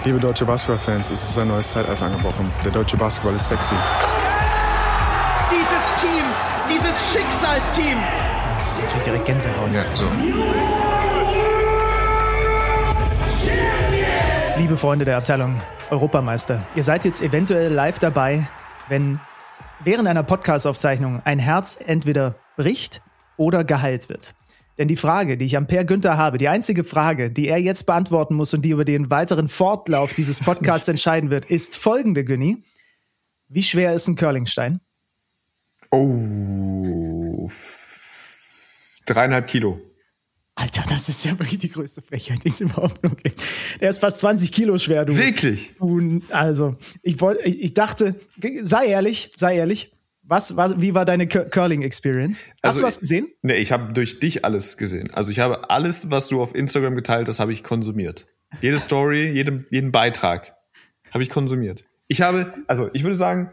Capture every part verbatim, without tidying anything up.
Liebe deutsche Basketballfans, es ist ein neues Zeitalter angebrochen. Der deutsche Basketball ist sexy. Dieses Team, dieses Schicksalsteam. Ich krieg direkt Gänsehaut. Ja, so. Liebe Freunde der Abteilung Europameister, ihr seid jetzt eventuell live dabei, wenn während einer Podcast-Aufzeichnung ein Herz entweder bricht oder geheilt wird. Denn die Frage, die ich am Per Günther habe, die einzige Frage, die er jetzt beantworten muss und die über den weiteren Fortlauf dieses Podcasts entscheiden wird, ist folgende, Günni. Wie schwer ist ein Curlingstein? Oh, f- dreieinhalb Kilo. Alter, das ist ja wirklich die größte Frechheit, die es überhaupt nur gibt. Der ist fast zwanzig Kilo schwer, du. Wirklich? Du, also, ich wollte, ich dachte, sei ehrlich, sei ehrlich, was, was, wie war deine Curling-Experience? Hast Also du was ich- gesehen? Nee, ich habe durch dich alles gesehen. Also ich habe alles, was du auf Instagram geteilt hast, habe ich konsumiert. Jede Story, jeden, jeden Beitrag habe ich konsumiert. Ich habe, also ich würde sagen,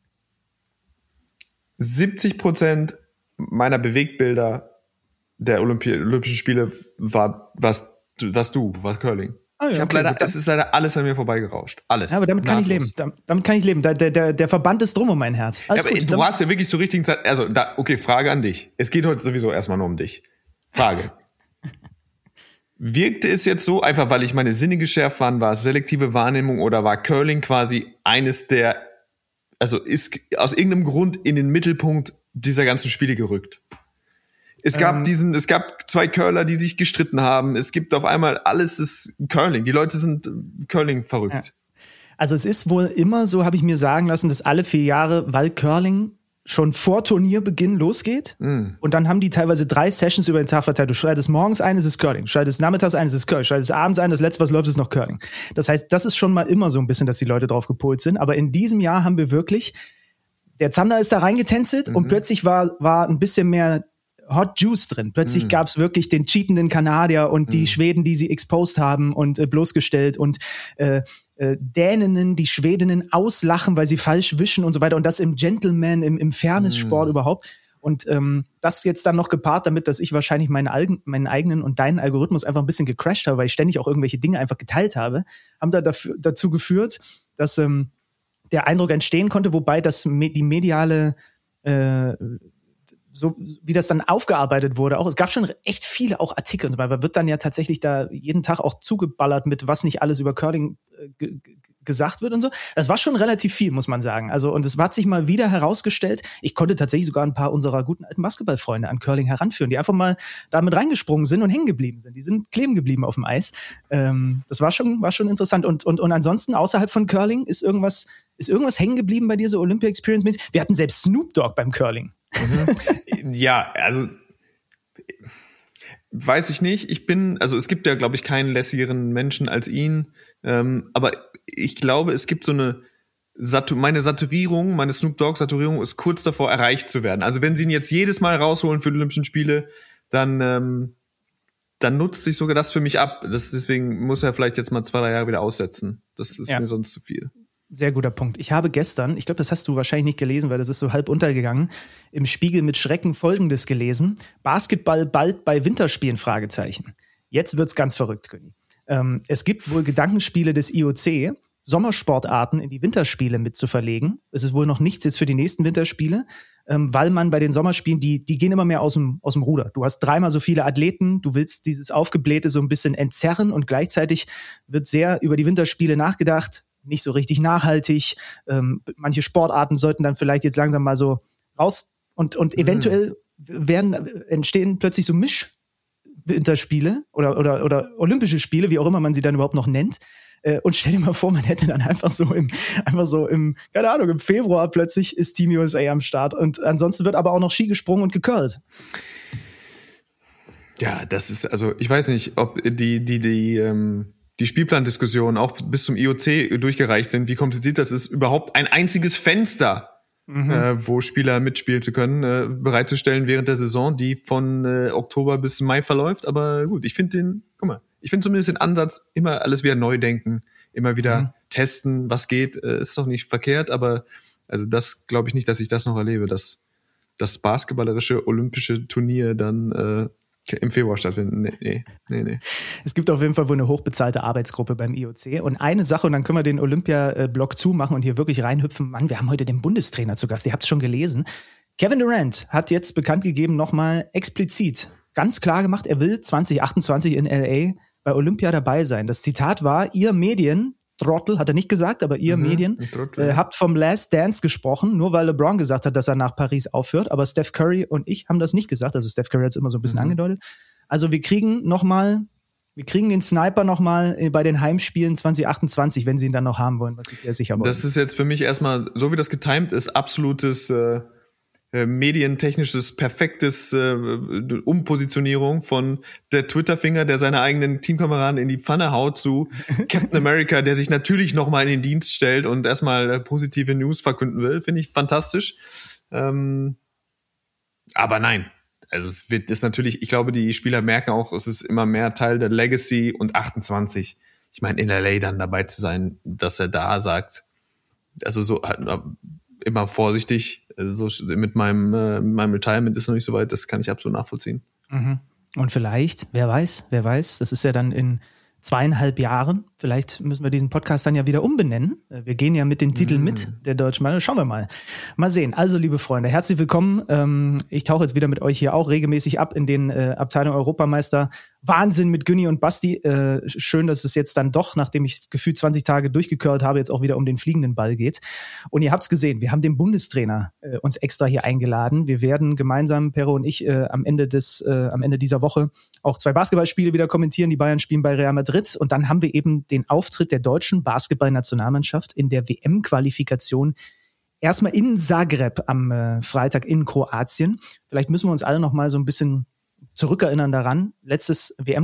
siebzig Prozent meiner Bewegtbilder der Olympi- Olympischen Spiele war was, was du, war Curling. Ah, ja, ich habe okay, leider, gut, dann- es ist leider alles an mir vorbeigerauscht. Alles. Ja, aber damit kann ich Nahtlos. leben. Dam- Damit kann ich leben. Der, der, der Verband ist drum um mein Herz. Alles Ja, aber gut. du Dam- hast ja wirklich zur richtigen Zeit, also da, okay, Frage an dich. Es geht heute sowieso erstmal nur um dich. Frage. Wirkte es jetzt so, einfach weil ich meine Sinne geschärft waren, war es selektive Wahrnehmung oder war Curling quasi eines der, also ist aus irgendeinem Grund in den Mittelpunkt dieser ganzen Spiele gerückt? Es gab Ähm. diesen, es gab zwei Curler, die sich gestritten haben. Es gibt auf einmal alles ist Curling. Die Leute sind Curling verrückt. Also es ist wohl immer so, habe ich mir sagen lassen, dass alle vier Jahre, weil Curling schon vor Turnierbeginn losgeht. Mm. Und dann haben die teilweise drei Sessions über den Tag verteilt. Du schaltest morgens ein, es ist Curling. Du schaltest nachmittags ein, es ist Curling. Du schaltest abends ein, das letzte, was läuft, ist noch Curling. Das heißt, das ist schon mal immer so ein bisschen, dass die Leute drauf gepolt sind. Aber in diesem Jahr haben wir wirklich, der Zander ist da reingetänzelt Mhm. und plötzlich war, war ein bisschen mehr Hot Juice drin. Plötzlich Mhm. gab's wirklich den cheatenden Kanadier und die Mhm. Schweden, die sie exposed haben und äh, bloßgestellt und äh, äh, Däninnen, die Schwedinnen auslachen, weil sie falsch wischen und so weiter. Und das im Gentleman, im, im Fairness-Sport Mhm. überhaupt. Und ähm, das jetzt dann noch gepaart damit, dass ich wahrscheinlich meinen, Algen, meinen eigenen und deinen Algorithmus einfach ein bisschen gecrashed habe, weil ich ständig auch irgendwelche Dinge einfach geteilt habe, haben da dafür, dazu geführt, dass ähm, der Eindruck entstehen konnte, wobei das me- die mediale äh, so wie das dann aufgearbeitet wurde, auch es gab schon echt viele auch Artikel und so weiter, wird dann ja tatsächlich da jeden Tag auch zugeballert mit, was nicht alles über Curling äh, ge- ge- gesagt wird und so. Das war schon relativ viel, muss man sagen. Also, und es hat sich mal wieder herausgestellt, ich konnte tatsächlich sogar ein paar unserer guten alten Basketballfreunde an Curling heranführen, die einfach mal damit reingesprungen sind und hängen geblieben sind. Die sind kleben geblieben auf dem Eis. Ähm, das war schon, war schon interessant. Und, und, und ansonsten, außerhalb von Curling, ist irgendwas, ist irgendwas hängen geblieben bei dir, so Olympia-Experience-mäßig? Wir hatten selbst Snoop Dogg beim Curling. Ja, also weiß ich nicht. Ich bin, also es gibt ja, glaube ich, keinen lässigeren Menschen als ihn. Ähm, aber ich glaube, es gibt so eine Satu- meine Saturierung, meine Snoop Dogg-Saturierung ist kurz davor, erreicht zu werden. Also wenn sie ihn jetzt jedes Mal rausholen für die Olympischen Spiele, dann ähm, dann nutzt sich sogar das für mich ab. Das, deswegen muss er vielleicht jetzt mal zwei, drei Jahre wieder aussetzen. Das ist Ja. mir sonst zu viel. Sehr guter Punkt. Ich habe gestern, ich glaube, das hast du wahrscheinlich nicht gelesen, weil das ist so halb untergegangen, im Spiegel mit Schrecken Folgendes gelesen. Basketball bald bei Winterspielen, Fragezeichen. Jetzt wird's ganz verrückt, König. Ähm, es gibt wohl Gedankenspiele des I O C, Sommersportarten in die Winterspiele mit zu verlegen. Es ist wohl noch nichts jetzt für die nächsten Winterspiele, ähm, weil man bei den Sommerspielen, die, die gehen immer mehr aus dem, aus dem Ruder. Du hast dreimal so viele Athleten, du willst dieses Aufgeblähte so ein bisschen entzerren und gleichzeitig wird sehr über die Winterspiele nachgedacht. Nicht so richtig nachhaltig. Ähm, manche Sportarten sollten dann vielleicht jetzt langsam mal so raus und, und eventuell werden, entstehen plötzlich so Misch-Winterspiele oder, oder, oder Olympische Spiele, wie auch immer man sie dann überhaupt noch nennt. Äh, und stell dir mal vor, man hätte dann einfach so im, einfach so im, keine Ahnung, im Februar plötzlich ist Team U S A am Start und ansonsten wird aber auch noch Ski gesprungen und gecurlt. Ja, das ist, also ich weiß nicht, ob die, die, die, ähm, die Spielplandiskussionen auch bis zum I O C durchgereicht sind, wie kompliziert das ist, überhaupt ein einziges Fenster, mhm. äh, wo Spieler mitspielen zu können, äh, bereitzustellen während der Saison, die von äh, Oktober bis Mai verläuft. Aber gut, ich finde den, guck mal, ich finde zumindest den Ansatz, immer alles wieder neu denken, immer wieder mhm. testen, was geht, äh, ist doch nicht verkehrt, aber also das glaube ich nicht, dass ich das noch erlebe, dass das basketballerische olympische Turnier dann äh, Im Februar stattfinden. Nee, nee, nee, nee. Es gibt auf jeden Fall wohl eine hochbezahlte Arbeitsgruppe beim I O C. Und eine Sache, und dann können wir den Olympia-Block zumachen und hier wirklich reinhüpfen. Mann, wir haben heute den Bundestrainer zu Gast. Ihr habt es schon gelesen. Kevin Durant hat jetzt bekannt gegeben, nochmal explizit, ganz klar gemacht, er will zwanzig achtundzwanzig in L A bei Olympia dabei sein. Das Zitat war, ihr Medien, Trottel, hat er nicht gesagt, aber ihr mhm, Medien, äh, habt vom Last Dance gesprochen, nur weil LeBron gesagt hat, dass er nach Paris aufhört, aber Steph Curry und ich haben das nicht gesagt, also Steph Curry hat es immer so ein bisschen mhm. angedeutet. Also wir kriegen nochmal, wir kriegen den Sniper nochmal bei den Heimspielen zwanzig achtundzwanzig, wenn sie ihn dann noch haben wollen, was ich sehr sicher wollen. Das ist jetzt für mich erstmal, so wie das getimed ist, absolutes äh, äh, medientechnisches, perfektes äh, Umpositionierung von der Twitter-Finger, der seine eigenen Teamkameraden in die Pfanne haut, zu Captain America, der sich natürlich nochmal in den Dienst stellt und erstmal äh, positive News verkünden will. Finde ich fantastisch. Ähm, aber nein. Also es wird ist natürlich, ich glaube, die Spieler merken auch, es ist immer mehr Teil der Legacy und achtundzwanzig. Ich meine, in L A dann dabei zu sein, dass er da sagt, also so halt immer vorsichtig, also so mit meinem, äh, mit meinem Retirement ist noch nicht so weit, das kann ich absolut nachvollziehen. Mhm. Und vielleicht, wer weiß, wer weiß, das ist ja dann in zweieinhalb Jahren. Vielleicht müssen wir diesen Podcast dann ja wieder umbenennen. Wir gehen ja mit den Titeln mm. mit, der Deutschen Meister. Schauen wir mal. Mal sehen. Also, liebe Freunde, herzlich willkommen. Ich tauche jetzt wieder mit euch hier auch regelmäßig ab in den Abteilung Europameister. Wahnsinn mit Günni und Basti. Schön, dass es jetzt dann doch, nachdem ich gefühlt zwanzig Tage durchgecurlt habe, jetzt auch wieder um den fliegenden Ball geht. Und ihr habt es gesehen, wir haben den Bundestrainer uns extra hier eingeladen. Wir werden gemeinsam, Pero und ich, am Ende des, am Ende dieser Woche auch zwei Basketballspiele wieder kommentieren. Die Bayern spielen bei Real Madrid. Und dann haben wir eben den Auftritt der deutschen Basketballnationalmannschaft in der W M-Qualifikation erstmal in Zagreb am äh, Freitag in Kroatien. Vielleicht müssen wir uns alle noch mal so ein bisschen zurückerinnern daran. Letztes W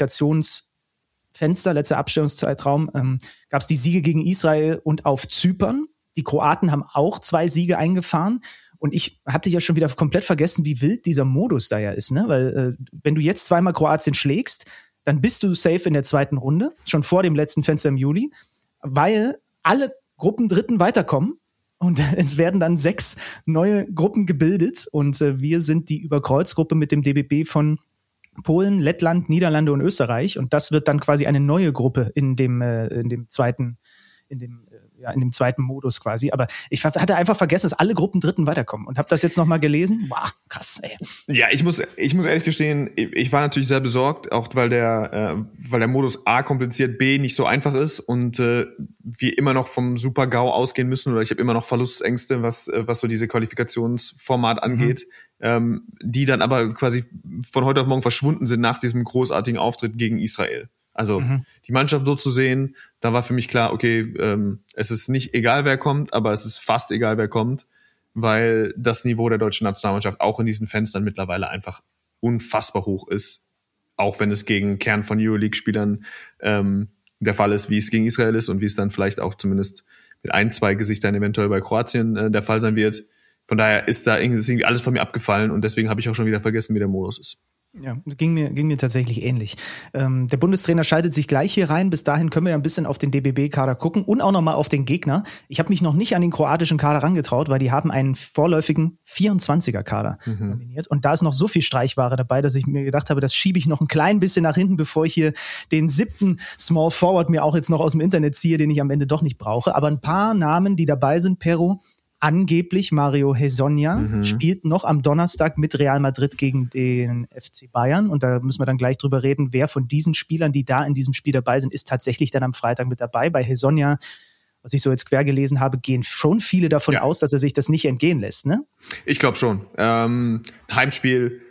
M-Qualifikationsfenster, letzter Abstellungszeitraum, ähm, gab es die Siege gegen Israel und auf Zypern. Die Kroaten haben auch zwei Siege eingefahren. Und ich hatte ja schon wieder komplett vergessen, wie wild dieser Modus da ja ist, ne? Weil äh, wenn du jetzt zweimal Kroatien schlägst, dann bist du safe in der zweiten Runde, schon vor dem letzten Fenster im Juli, weil alle Gruppendritten weiterkommen und es werden dann sechs neue Gruppen gebildet und äh, wir sind die Überkreuzgruppe mit dem D B B von Polen, Lettland, Niederlande und Österreich und das wird dann quasi eine neue Gruppe in dem, äh, in dem zweiten in dem, ja, in dem zweiten Modus quasi. Aber ich hatte einfach vergessen, dass alle Gruppendritten weiterkommen und habe das jetzt nochmal gelesen. Wow, krass, ey. Ja, ich muss, ich muss ehrlich gestehen, ich war natürlich sehr besorgt, auch weil der, äh, weil der Modus A kompliziert, B nicht so einfach ist und äh, wir immer noch vom Super-GAU ausgehen müssen oder ich habe immer noch Verlustängste, was, äh, was so diese Qualifikationsformat angeht, mhm. ähm, die dann aber quasi von heute auf morgen verschwunden sind nach diesem großartigen Auftritt gegen Israel. Also mhm. die Mannschaft so zu sehen, da war für mich klar, okay, ähm, es ist nicht egal, wer kommt, aber es ist fast egal, wer kommt, weil das Niveau der deutschen Nationalmannschaft auch in diesen Fenstern mittlerweile einfach unfassbar hoch ist. Auch wenn es gegen Kern von Euroleague-Spielern ähm, der Fall ist, wie es gegen Israel ist und wie es dann vielleicht auch zumindest mit ein, zwei Gesichtern eventuell bei Kroatien äh, der Fall sein wird. Von daher ist da irgendwie, ist irgendwie alles von mir abgefallen und deswegen habe ich auch schon wieder vergessen, wie der Modus ist. Ja, ging mir, ging mir tatsächlich ähnlich. Ähm, der Bundestrainer schaltet sich gleich hier rein. Bis dahin können wir ja ein bisschen auf den D B B-Kader gucken und auch nochmal auf den Gegner. Ich habe mich noch nicht an den kroatischen Kader rangetraut, weil die haben einen vorläufigen vierundzwanziger-Kader mhm. nominiert. Und da ist noch so viel Streichware dabei, dass ich mir gedacht habe, das schiebe ich noch ein klein bisschen nach hinten, bevor ich hier den siebten Small Forward mir auch jetzt noch aus dem Internet ziehe, den ich am Ende doch nicht brauche. Aber ein paar Namen, die dabei sind, Pero. Angeblich Mario Hezonja mhm. spielt noch am Donnerstag mit Real Madrid gegen den F C Bayern. Und da müssen wir dann gleich drüber reden, wer von diesen Spielern, die da in diesem Spiel dabei sind, ist tatsächlich dann am Freitag mit dabei. Bei Hezonja, was ich so jetzt quer gelesen habe, gehen schon viele davon ja. aus, dass er sich das nicht entgehen lässt, ne? Ich glaube schon. Ähm, Heimspiel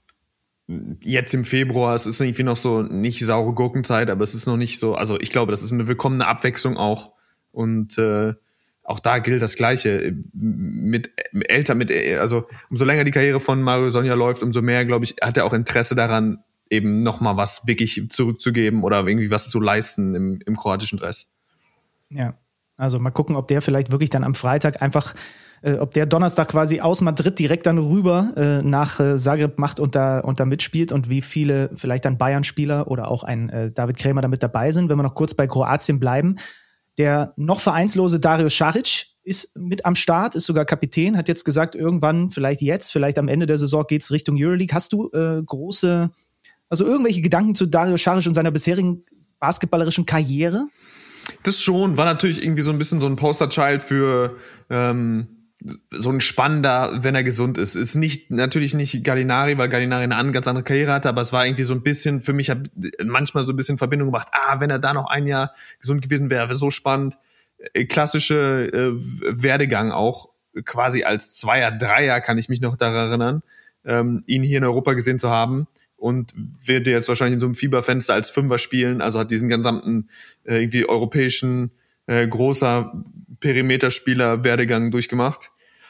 jetzt im Februar, es ist irgendwie noch so nicht saure Gurkenzeit, aber es ist noch nicht so, also ich glaube, das ist eine willkommene Abwechslung auch. Und äh, auch da gilt das Gleiche. Mit älter, mit also umso länger die Karriere von Mario Hezonja läuft, umso mehr, glaube ich, hat er auch Interesse daran, eben nochmal was wirklich zurückzugeben oder irgendwie was zu leisten im, im kroatischen Dress. Ja, also mal gucken, ob der vielleicht wirklich dann am Freitag einfach, äh, ob der Donnerstag quasi aus Madrid direkt dann rüber äh, nach äh, Zagreb macht und da, und da mitspielt und wie viele vielleicht dann Bayern-Spieler oder auch ein äh, David Krämer da mit dabei sind. Wenn wir noch kurz bei Kroatien bleiben, der noch vereinslose Dario Šarić ist mit am Start, ist sogar Kapitän, hat jetzt gesagt, irgendwann, vielleicht jetzt, vielleicht am Ende der Saison geht's Richtung Euroleague. Hast du äh, große, also irgendwelche Gedanken zu Dario Saric und seiner bisherigen basketballerischen Karriere? Das schon, war natürlich irgendwie so ein bisschen so ein Posterchild für ähm, so ein spannender, wenn er gesund ist. Ist nicht natürlich nicht Gallinari, weil Gallinari eine ganz andere Karriere hatte, aber es war irgendwie so ein bisschen, für mich hat manchmal so ein bisschen Verbindung gemacht, ah, wenn er da noch ein Jahr gesund gewesen wäre, wäre so spannend. Klassische äh, Werdegang auch, quasi als Zweier, Dreier kann ich mich noch daran erinnern, ähm, ihn hier in Europa gesehen zu haben und würde jetzt wahrscheinlich in so einem Fieberfenster als Fünfer spielen, also hat diesen gesamten äh, irgendwie europäischen äh, großer Perimeterspieler-Werdegang durchgemacht.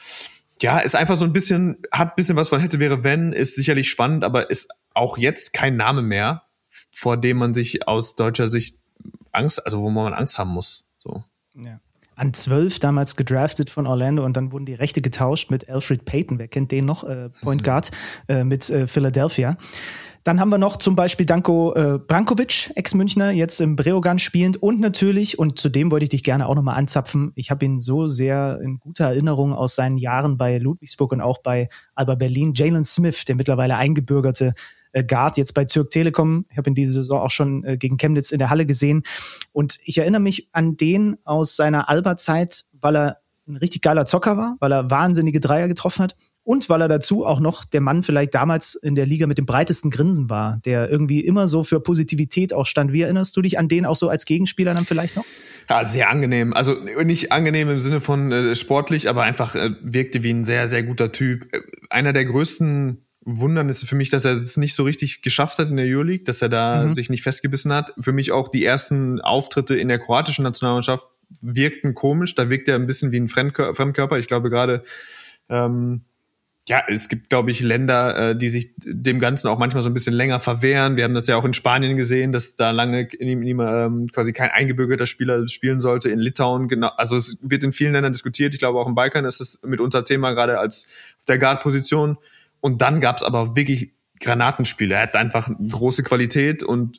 Ja, ist einfach so ein bisschen, hat ein bisschen was von hätte, wäre, wenn, ist sicherlich spannend, aber ist auch jetzt kein Name mehr, vor dem man sich aus deutscher Sicht Angst, also wo man Angst haben muss, so. Ja. An zwölf damals gedraftet von Orlando und dann wurden die Rechte getauscht mit Elfrid Payton. Wer kennt den noch? Äh, Point Guard äh, mit äh, Philadelphia. Dann haben wir noch zum Beispiel Danko äh, Brankovic, Ex-Münchner, jetzt im Breogan spielend. Und natürlich, und zu dem wollte ich dich gerne auch nochmal anzapfen, ich habe ihn so sehr in guter Erinnerung aus seinen Jahren bei Ludwigsburg und auch bei Alba Berlin. Jalen Smith, der mittlerweile eingebürgerte Guard jetzt bei Türk Telekom. Ich habe ihn diese Saison auch schon äh, gegen Chemnitz in der Halle gesehen. Und ich erinnere mich an den aus seiner Alba-Zeit, weil er ein richtig geiler Zocker war, weil er wahnsinnige Dreier getroffen hat und weil er dazu auch noch der Mann vielleicht damals in der Liga mit dem breitesten Grinsen war, der irgendwie immer so für Positivität auch stand. Wie erinnerst du dich an den auch so als Gegenspieler dann vielleicht noch? Ja, sehr angenehm. Also nicht angenehm im Sinne von äh, sportlich, aber einfach äh, wirkte wie ein sehr, sehr guter Typ. Äh, einer der größten Wundernisse für mich, dass er es nicht so richtig geschafft hat in der Euroleague, dass er da mhm. sich nicht festgebissen hat. Für mich auch die ersten Auftritte in der kroatischen Nationalmannschaft wirkten komisch. Da wirkt er ein bisschen wie ein Fremdkör- Fremdkörper. Ich glaube gerade, ähm, ja, es gibt, glaube ich, Länder, äh, die sich dem Ganzen auch manchmal so ein bisschen länger verwehren. Wir haben das ja auch in Spanien gesehen, dass da lange in ihm, in ihm ähm, quasi kein eingebürgerter Spieler spielen sollte. In Litauen, genau. Also es wird in vielen Ländern diskutiert. Ich glaube auch im Balkan ist das mitunter Thema, gerade als auf der Guard-Position. Und dann gab's aber wirklich Granatenspiele. Er hat einfach große Qualität und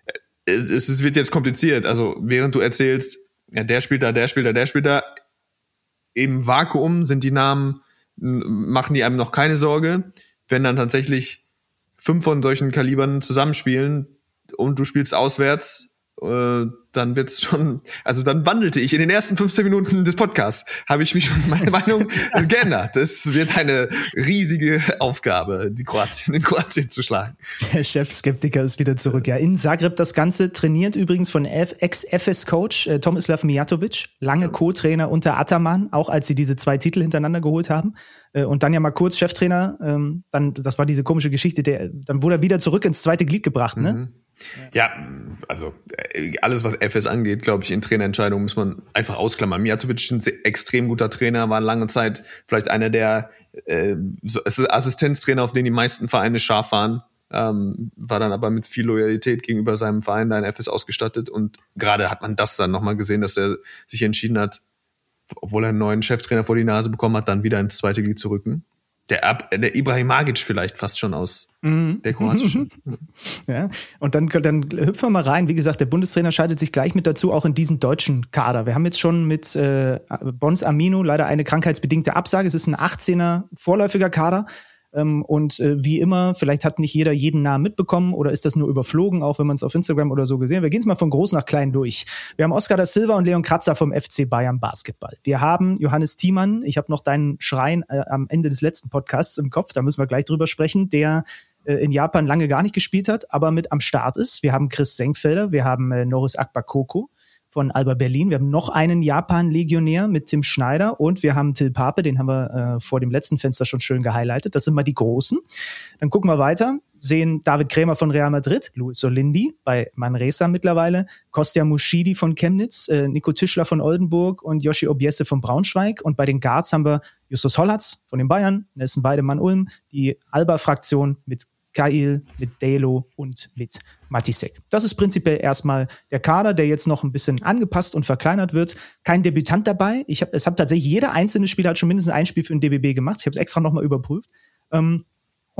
es, es wird jetzt kompliziert. Also während du erzählst, ja, der spielt da, der spielt da, der spielt da, im Vakuum sind die Namen, machen die einem noch keine Sorge. Wenn dann tatsächlich fünf von solchen Kalibern zusammenspielen und du spielst auswärts, äh, dann wird's schon, also dann wandelte ich in den ersten fünfzehn Minuten des Podcasts, habe ich mich schon meine Meinung geändert. Es wird eine riesige Aufgabe, die Kroatien in Kroatien zu schlagen. Der Chefskeptiker ist wieder zurück. Ja, in Zagreb das Ganze, trainiert übrigens von Ex-F S-Coach äh, Tomislav Mijatovic, lange ja. Co-Trainer unter Ataman, auch als sie diese zwei Titel hintereinander geholt haben. Äh, und dann ja mal kurz Cheftrainer, ähm, dann, das war diese komische Geschichte, der, dann wurde er wieder zurück ins zweite Glied gebracht, ne? Mhm. Ja, also alles, was F S angeht, glaube ich, in Trainerentscheidungen muss man einfach ausklammern. Mijatovic ist ein extrem guter Trainer, war lange Zeit vielleicht einer der äh, Assistenztrainer, auf den die meisten Vereine scharf waren, ähm, war dann aber mit viel Loyalität gegenüber seinem Verein da in F S ausgestattet und gerade hat man das dann nochmal gesehen, dass er sich entschieden hat, obwohl er einen neuen Cheftrainer vor die Nase bekommen hat, dann wieder ins zweite Glied zu rücken. Der, Ab- der Ibrahimagic vielleicht fast schon aus mhm. der kroatischen. Ja, und dann, dann hüpfen wir mal rein. Wie gesagt, der Bundestrainer schaltet sich gleich mit dazu, auch in diesen deutschen Kader. Wir haben jetzt schon mit äh, Bons Amino leider eine krankheitsbedingte Absage. Es ist ein achtzehner vorläufiger Kader. Ähm, und äh, wie immer, vielleicht hat nicht jeder jeden Namen mitbekommen oder ist das nur überflogen, auch wenn man es auf Instagram oder so gesehen hat. Wir gehen es mal von groß nach klein durch. Wir haben Oscar da Silva und Leon Kratzer vom F C Bayern Basketball. Wir haben Johannes Thiemann, ich habe noch deinen Schrein äh, am Ende des letzten Podcasts im Kopf, da müssen wir gleich drüber sprechen, der äh, in Japan lange gar nicht gespielt hat, aber mit am Start ist. Wir haben Chris Senkfelder, wir haben äh, Norris Akbakoko von Alba Berlin. Wir haben noch einen Japan-Legionär mit Tim Schneider und wir haben Till Pape, den haben wir äh, vor dem letzten Fenster schon schön gehighlightet. Das sind mal die Großen. Dann gucken wir weiter, sehen David Krämer von Real Madrid, Luis Solindi bei Manresa mittlerweile, Kostja Muschidi von Chemnitz, äh, Nico Tischler von Oldenburg und Yoshi Obiese von Braunschweig. Und bei den Guards haben wir Justus Hollatz von den Bayern, Nelson Weidemann Ulm, die Alba-Fraktion mit Kail, mit Delo und mit Matisek. Das ist prinzipiell erstmal der Kader, der jetzt noch ein bisschen angepasst und verkleinert wird. Kein Debütant dabei. Ich hab, es hat tatsächlich jeder einzelne Spieler hat schon mindestens ein Spiel für den D B B gemacht. Ich habe es extra nochmal überprüft. Ähm,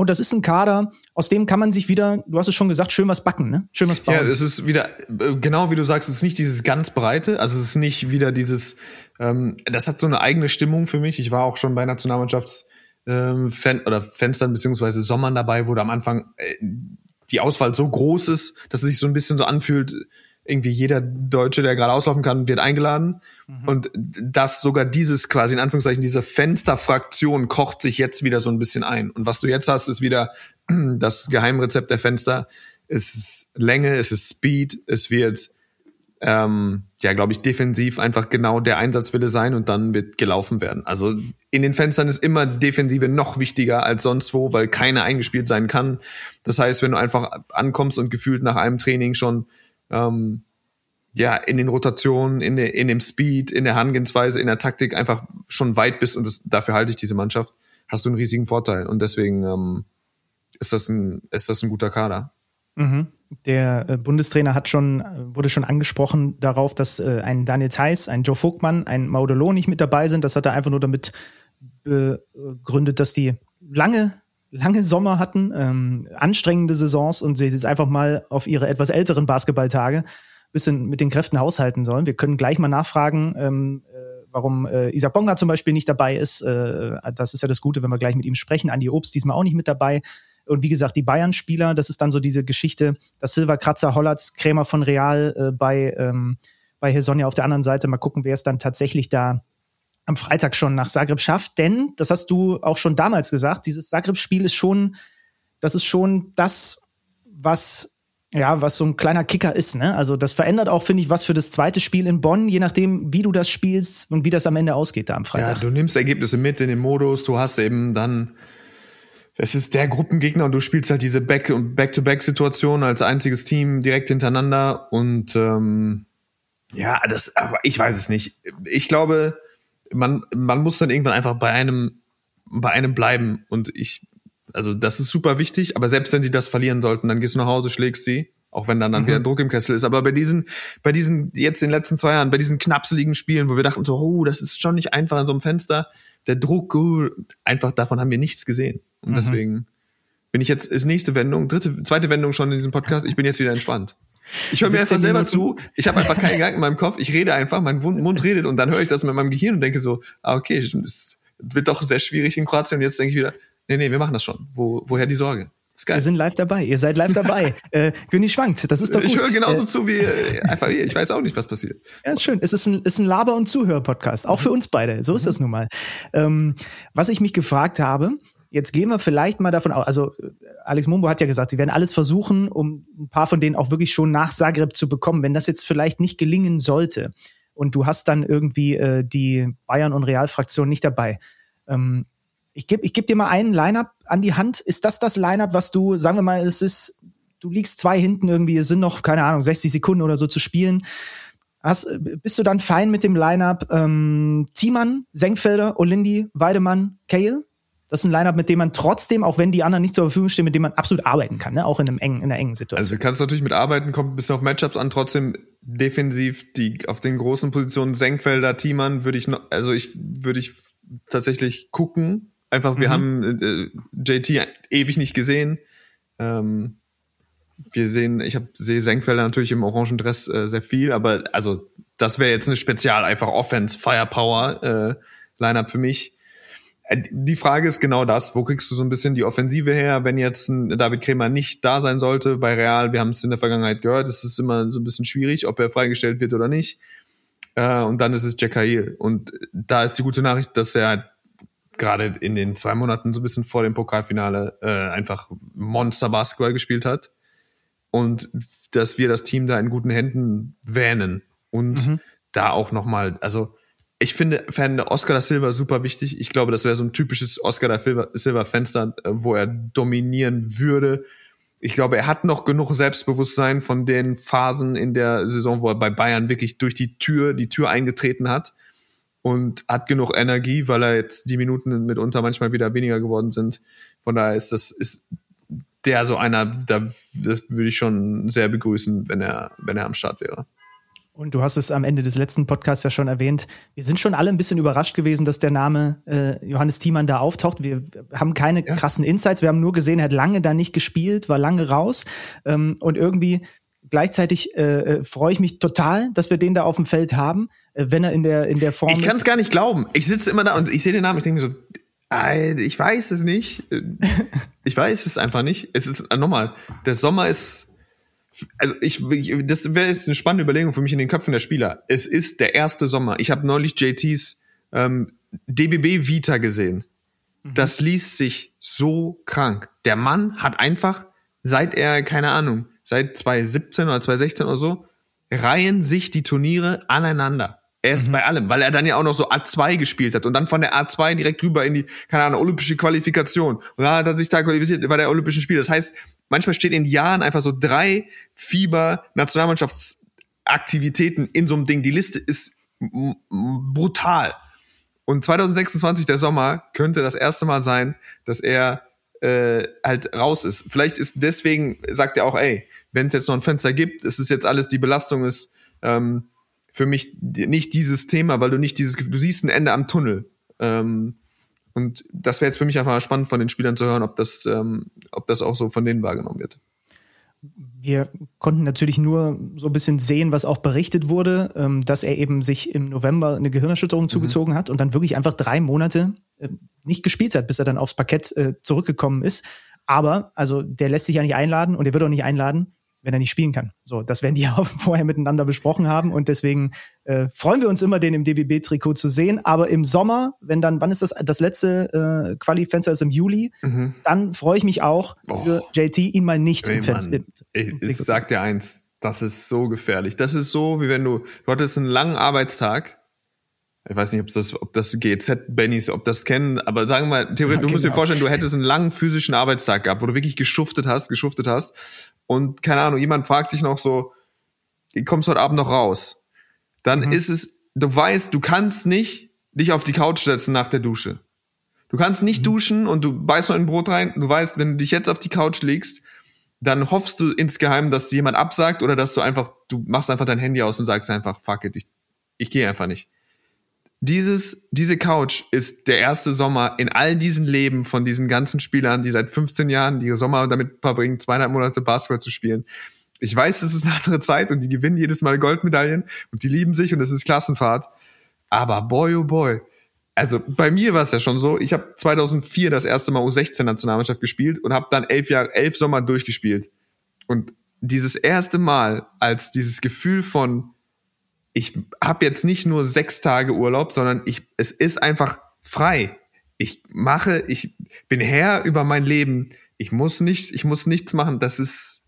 Und das ist ein Kader, aus dem kann man sich wieder, du hast es schon gesagt, schön was backen, ne? Schön was bauen. Ja, es ist wieder, genau wie du sagst, es ist nicht dieses ganz Breite, also es ist nicht wieder dieses, ähm, das hat so eine eigene Stimmung für mich. Ich war auch schon bei Nationalmannschafts- ähm, Fan oder Fenstern beziehungsweise Sommern dabei, wo da am Anfang äh, die Auswahl so groß ist, dass es sich so ein bisschen so anfühlt, irgendwie jeder Deutsche, der gerade auslaufen kann, wird eingeladen. Mhm. Und dass sogar dieses quasi in Anführungszeichen, diese Fensterfraktion kocht sich jetzt wieder so ein bisschen ein. Und was du jetzt hast, ist wieder das Geheimrezept der Fenster. Es ist Länge, es ist Speed, es wird, ähm, ja, glaube ich, defensiv einfach genau der Einsatzwille sein und dann wird gelaufen werden. Also in den Fenstern ist immer Defensive noch wichtiger als sonst wo, weil keiner eingespielt sein kann. Das heißt, wenn du einfach ankommst und gefühlt nach einem Training schon Ähm, ja, in den Rotationen, in, der, in dem Speed, in der Herangehensweise, in der Taktik einfach schon weit bist und das, dafür halte ich diese Mannschaft, hast du einen riesigen Vorteil und deswegen ähm, ist das ein, ist das ein guter Kader. Mhm. Der äh, Bundestrainer hat schon, wurde schon angesprochen darauf, dass äh, ein Daniel Theiss, ein Joe Vogtmann, ein Maudolo nicht mit dabei sind. Das hat er einfach nur damit begründet, dass die lange lange Sommer hatten, ähm, anstrengende Saisons und sie jetzt einfach mal auf ihre etwas älteren Basketballtage ein bisschen mit den Kräften haushalten sollen. Wir können gleich mal nachfragen, ähm, äh, warum äh, Isaac Bonga zum Beispiel nicht dabei ist. Äh, das ist ja das Gute, wenn wir gleich mit ihm sprechen. Andi Obst diesmal auch nicht mit dabei. Und wie gesagt, die Bayern-Spieler, das ist dann so diese Geschichte, dass Silva, Kratzer, Hollatz, Krämer von Real äh, bei, ähm, bei Hesonja auf der anderen Seite. Mal gucken, wer es dann tatsächlich da am Freitag schon nach Zagreb schafft, denn, das hast du auch schon damals gesagt, dieses Zagreb-Spiel ist schon, das ist schon das, was, ja, was so ein kleiner Kicker ist, ne? Also das verändert auch, finde ich, was für das zweite Spiel in Bonn, je nachdem, wie du das spielst und wie das am Ende ausgeht da am Freitag. Ja, du nimmst Ergebnisse mit in den Modus, du hast eben dann, es ist der Gruppengegner und du spielst halt diese Back- und Back-to-Back-Situation als einziges Team direkt hintereinander und ähm, ja, das, aber ich weiß es nicht. Ich glaube, Man, man muss dann irgendwann einfach bei einem, bei einem bleiben. Und ich, also das ist super wichtig, aber selbst wenn sie das verlieren sollten, dann gehst du nach Hause, schlägst sie, auch wenn dann, dann mhm. wieder Druck im Kessel ist. Aber bei diesen, bei diesen, jetzt in den letzten zwei Jahren, bei diesen knapseligen Spielen, wo wir dachten so, oh, das ist schon nicht einfach in so einem Fenster, der Druck, oh, einfach davon haben wir nichts gesehen. Und mhm. deswegen bin ich jetzt, ist nächste Wendung, dritte, zweite Wendung schon in diesem Podcast, ich bin jetzt wieder entspannt. Ich höre mir einfach selber zu, ich habe einfach keinen Gedanken in meinem Kopf, ich rede einfach, mein Mund redet und dann höre ich das mit meinem Gehirn und denke so, ah okay, das wird doch sehr schwierig in Kroatien und jetzt denke ich wieder, nee, nee, wir machen das schon. Wo, woher die Sorge? Ist geil. Wir sind live dabei, ihr seid live dabei. äh, Günni schwankt, das ist doch gut. Ich höre genauso äh, zu wie äh, einfach hier, ich weiß auch nicht, was passiert. Ja, ist schön, es ist ein, ist ein Laber- und Zuhör-Podcast, auch für uns beide, so ist das nun mal. Ähm, was ich mich gefragt habe, jetzt gehen wir vielleicht mal davon aus, also Alex Mumbo hat ja gesagt, sie werden alles versuchen, um ein paar von denen auch wirklich schon nach Zagreb zu bekommen. Wenn das jetzt vielleicht nicht gelingen sollte und du hast dann irgendwie äh, die Bayern- und Real-Fraktion nicht dabei. Ähm, ich gebe ich geb dir mal einen Line-Up an die Hand. Ist das das Line-Up, was du, sagen wir mal, es ist, du liegst zwei hinten irgendwie, es sind noch, keine Ahnung, sechzig Sekunden oder so zu spielen. Hast, bist du dann fein mit dem Line-Up ähm, Thiemann, Senkfelder, Olindi, Weidemann, Cahill? Das ist ein Line-Up, mit dem man trotzdem, auch wenn die anderen nicht zur Verfügung stehen, mit dem man absolut arbeiten kann, ne? Auch in einem engen, in einer engen Situation. Also du kannst natürlich mit arbeiten, kommt ein bisschen auf Matchups an, trotzdem defensiv die auf den großen Positionen Senkfelder, Thiemann würde ich noch, also ich würde ich tatsächlich gucken. Einfach, wir mhm. haben äh, J T ewig nicht gesehen. Ähm, wir sehen, ich habe sehe Senkfelder natürlich im orangen Dress äh, sehr viel, aber also das wäre jetzt eine Spezial, einfach Offense, Firepower äh, Line-Up für mich. Die Frage ist genau das, wo kriegst du so ein bisschen die Offensive her, wenn jetzt ein David Krämer nicht da sein sollte bei Real, wir haben es in der Vergangenheit gehört, es ist immer so ein bisschen schwierig, ob er freigestellt wird oder nicht. Äh, und dann ist es Jack Cahill. Und da ist die gute Nachricht, dass er gerade in den zwei Monaten so ein bisschen vor dem Pokalfinale äh, einfach Monster-Basketball gespielt hat. Und dass wir das Team da in guten Händen wähnen. Und mhm. da auch nochmal, also ich finde, fände Oscar da Silva super wichtig. Ich glaube, das wäre so ein typisches Oscar da Silva Fenster, wo er dominieren würde. Ich glaube, er hat noch genug Selbstbewusstsein von den Phasen in der Saison, wo er bei Bayern wirklich durch die Tür, die Tür eingetreten hat und hat genug Energie, weil er jetzt die Minuten mitunter manchmal wieder weniger geworden sind. Von daher ist das, ist der so einer, da, das würde ich schon sehr begrüßen, wenn er, wenn er am Start wäre. Und du hast es am Ende des letzten Podcasts ja schon erwähnt. Wir sind schon alle ein bisschen überrascht gewesen, dass der Name äh, Johannes Thiemann da auftaucht. Wir haben keine ja. krassen Insights. Wir haben nur gesehen, er hat lange da nicht gespielt, war lange raus. Ähm, und irgendwie gleichzeitig äh, freue ich mich total, dass wir den da auf dem Feld haben, äh, wenn er in der, in der Form ist. Ich kann es gar nicht glauben. Ich sitze immer da und ich sehe den Namen, ich denke mir so, ich weiß es nicht. Ich weiß es einfach nicht. Es ist, nochmal, der Sommer ist, also ich, das wäre jetzt eine spannende Überlegung für mich in den Köpfen der Spieler. Es ist der erste Sommer. Ich habe neulich J Ts ähm, D B B-Vita gesehen. Mhm. Das liest sich so krank. Der Mann hat einfach, seit er, keine Ahnung, seit zwanzig siebzehn oder zwanzig sechzehn oder so, reihen sich die Turniere aneinander. Er ist mhm. bei allem, weil er dann ja auch noch so A zwei gespielt hat und dann von der A zwei direkt rüber in die, keine Ahnung, olympische Qualifikation. Und dann hat er sich da qualifiziert bei der Olympischen Spiele. Das heißt, manchmal steht in Jahren einfach so drei Fieber-Nationalmannschaftsaktivitäten in so einem Ding. Die Liste ist m- m- brutal. Und zwanzig sechsundzwanzig, der Sommer, könnte das erste Mal sein, dass er äh, halt raus ist. Vielleicht ist deswegen, sagt er auch, ey, wenn es jetzt noch ein Fenster gibt, es ist jetzt alles, die Belastung ist ähm, für mich nicht dieses Thema, weil du nicht dieses, du siehst ein Ende am Tunnel. Ähm, und das wäre jetzt für mich einfach mal spannend von den Spielern zu hören, ob das, ähm, ob das auch so von denen wahrgenommen wird. Wir konnten natürlich nur so ein bisschen sehen, was auch berichtet wurde, ähm, dass er eben sich im November eine Gehirnerschütterung mhm. zugezogen hat und dann wirklich einfach drei Monate äh, nicht gespielt hat, bis er dann aufs Parkett äh, zurückgekommen ist. Aber, also, der lässt sich ja nicht einladen und er wird auch nicht einladen, wenn er nicht spielen kann. So, das werden die ja vorher miteinander besprochen haben und deswegen äh, freuen wir uns immer, den im D B B-Trikot zu sehen. Aber im Sommer, wenn dann, wann ist das, das letzte äh, Quali-Fenster ist im Juli, mhm. dann freue ich mich auch oh. für J T, ihn mal nicht hey, im Fenster. Ich, ich sag dir eins, das ist so gefährlich. Das ist so, wie wenn du, du hattest einen langen Arbeitstag. Ich weiß nicht, ob das, ob das G Z-Bennys, ob das kennen, aber sagen wir mal, theoretisch, ja, du musst genau. dir vorstellen, du hättest einen langen physischen Arbeitstag gehabt, wo du wirklich geschuftet hast, geschuftet hast. Und keine Ahnung, jemand fragt dich noch so, kommst du heute Abend noch raus? Dann mhm. ist es, du weißt, du kannst nicht dich auf die Couch setzen nach der Dusche. Du kannst nicht mhm. duschen und du beißt noch in ein Brot rein. Du weißt, wenn du dich jetzt auf die Couch legst, dann hoffst du insgeheim, dass dir jemand absagt oder dass du einfach, du machst einfach dein Handy aus und sagst einfach, fuck it, ich, ich gehe einfach nicht. Dieses, diese Couch ist der erste Sommer in all diesen Leben von diesen ganzen Spielern, die seit fünfzehn Jahren die Sommer damit verbringen, zweieinhalb Monate Basketball zu spielen. Ich weiß, es ist eine andere Zeit und die gewinnen jedes Mal Goldmedaillen und die lieben sich und es ist Klassenfahrt. Aber boy, oh boy. Also bei mir war es ja schon so, ich habe zweitausendvier das erste Mal U sechzehn Nationalmannschaft gespielt und habe dann elf Jahre, elf Sommer durchgespielt. Und dieses erste Mal, als dieses Gefühl von ich habe jetzt nicht nur sechs Tage Urlaub, sondern ich, es ist einfach frei. Ich mache, ich bin Herr über mein Leben. Ich muss nicht, ich muss nichts machen. Das ist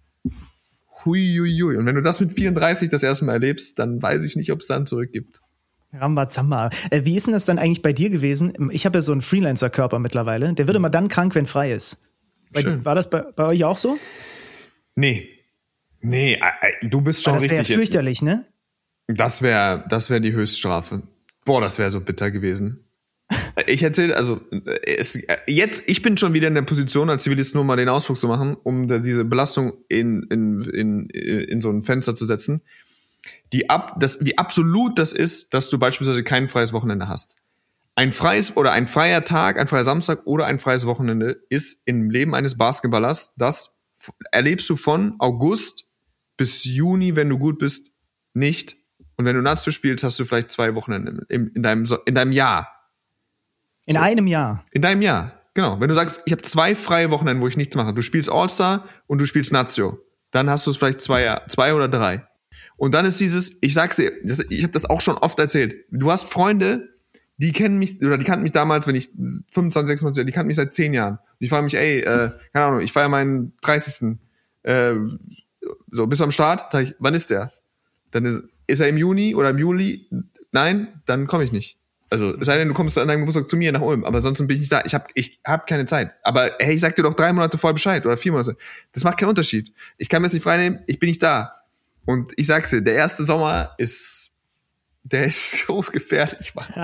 hui, hui, hui. Und wenn du das mit vierunddreißig das erste Mal erlebst, dann weiß ich nicht, ob es dann zurück gibt. Rambazamba. Äh, wie ist denn das dann eigentlich bei dir gewesen? Ich habe ja so einen Freelancer-Körper mittlerweile. Der wird immer dann krank, wenn frei ist. Bei, war das bei, bei euch auch so? Nee. Nee, du bist schon Weil das richtig. Das wäre fürchterlich, ne? Das wäre das wäre die Höchststrafe. Boah, das wäre so bitter gewesen. Ich erzähle, also es, jetzt, ich bin schon wieder in der Position, als Zivilist nur mal den Ausflug zu machen, um da diese Belastung in, in, in, in so ein Fenster zu setzen. Die ab, das, wie absolut das ist, dass du beispielsweise kein freies Wochenende hast. Ein freies oder ein freier Tag, ein freier Samstag oder ein freies Wochenende ist im Leben eines Basketballers, das erlebst du von August bis Juni, wenn du gut bist, nicht. Und wenn du Nazio spielst, hast du vielleicht zwei Wochenende in, in, deinem, in deinem Jahr. In so. einem Jahr? In deinem Jahr, genau. Wenn du sagst, ich habe zwei freie Wochenenden, wo ich nichts mache. Du spielst All-Star und du spielst Nazio. Dann hast du es vielleicht zwei, zwei oder drei. Und dann ist dieses, ich sag's dir, das, ich habe das auch schon oft erzählt. Du hast Freunde, die kennen mich, oder die kannten mich damals, wenn ich fünfundzwanzig, sechsundzwanzig, die kannten mich seit zehn Jahren. Und ich frage mich, ey, äh, keine Ahnung, ich feiere meinen dreißigsten Äh, so, bist du am Start? Sag ich, wann ist der? Dann ist Ist er im Juni oder im Juli? Nein, dann komme ich nicht. Also, es sei denn, du kommst an deinem Geburtstag zu mir nach Ulm, aber sonst bin ich nicht da. Ich habe ich hab keine Zeit. Aber hey, ich sag dir doch drei Monate vorher Bescheid oder vier Monate. Das macht keinen Unterschied. Ich kann mir das nicht freinehmen, ich bin nicht da. Und ich sag's dir, der erste Sommer ist, der ist so gefährlich, Mann.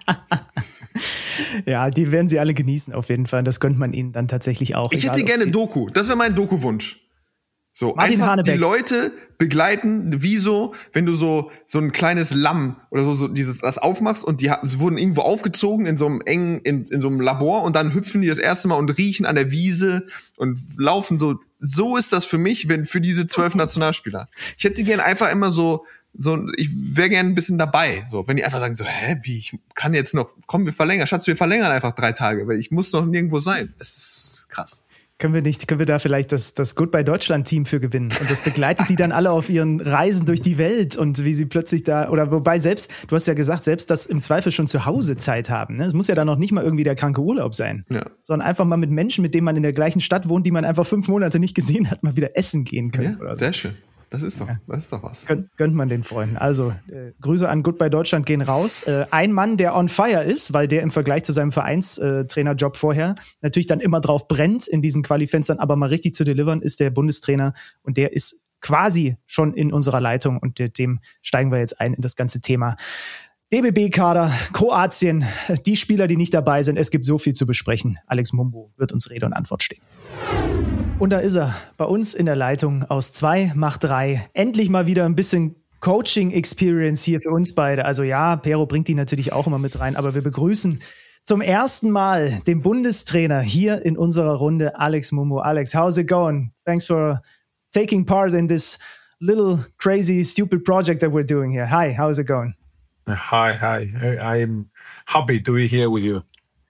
Ja, die werden sie alle genießen auf jeden Fall. Das gönnt man ihnen dann tatsächlich auch. Ich hätte gerne Doku. Das wäre mein Doku-Wunsch. So Martin einfach Hanebeck. Die Leute begleiten, wie so, wenn du so so ein kleines Lamm oder so, so dieses das aufmachst und die ha- wurden irgendwo aufgezogen in so einem engen, in, in so einem Labor und dann hüpfen die das erste Mal und riechen an der Wiese und laufen so. So ist das für mich, wenn für diese zwölf Nationalspieler. Ich hätte gern einfach immer so, so, ich wäre gern ein bisschen dabei. So, wenn die einfach sagen so, hä, wie, ich kann jetzt noch, komm, wir verlängern, Schatz, wir verlängern einfach drei Tage, weil ich muss noch nirgendwo sein. Das ist krass. Können wir nicht, können wir da vielleicht das, das Goodbye Deutschland-Team für gewinnen? Und das begleitet die dann alle auf ihren Reisen durch die Welt und wie sie plötzlich da, oder wobei selbst, du hast ja gesagt, selbst das im Zweifel schon zu Hause Zeit haben. Ne? Es muss ja dann noch nicht mal irgendwie der kranke Urlaub sein, ja. sondern einfach mal mit Menschen, mit denen man in der gleichen Stadt wohnt, die man einfach fünf Monate nicht gesehen hat, mal wieder essen gehen können. Ja, oder so. Sehr schön. Das ist doch, ja. das ist doch was. Gönnt, gönnt man den Freunden. Also, äh, Grüße an Goodbye Deutschland gehen raus. Äh, ein Mann, der on fire ist, weil der im Vergleich zu seinem Vereinstrainerjob vorher natürlich dann immer drauf brennt, in diesen Qualifenstern aber mal richtig zu delivern, ist der Bundestrainer. Und der ist quasi schon in unserer Leitung. Und dem steigen wir jetzt ein in das ganze Thema. D B B-Kader, Kroatien, die Spieler, die nicht dabei sind. Es gibt so viel zu besprechen. Alex Mumbo wird uns Rede und Antwort stehen. Und da ist er, bei uns in der Leitung. Aus zwei macht drei. Endlich mal wieder ein bisschen Coaching-Experience hier für uns beide. Also ja, Pero bringt die natürlich auch immer mit rein, aber wir begrüßen zum ersten Mal den Bundestrainer hier in unserer Runde, Alex Mumbo. Alex, how's it going? Thanks for taking part in this little crazy, stupid project that we're doing here. Hi, how's it going? Hi, hi. I'm happy to be here with you.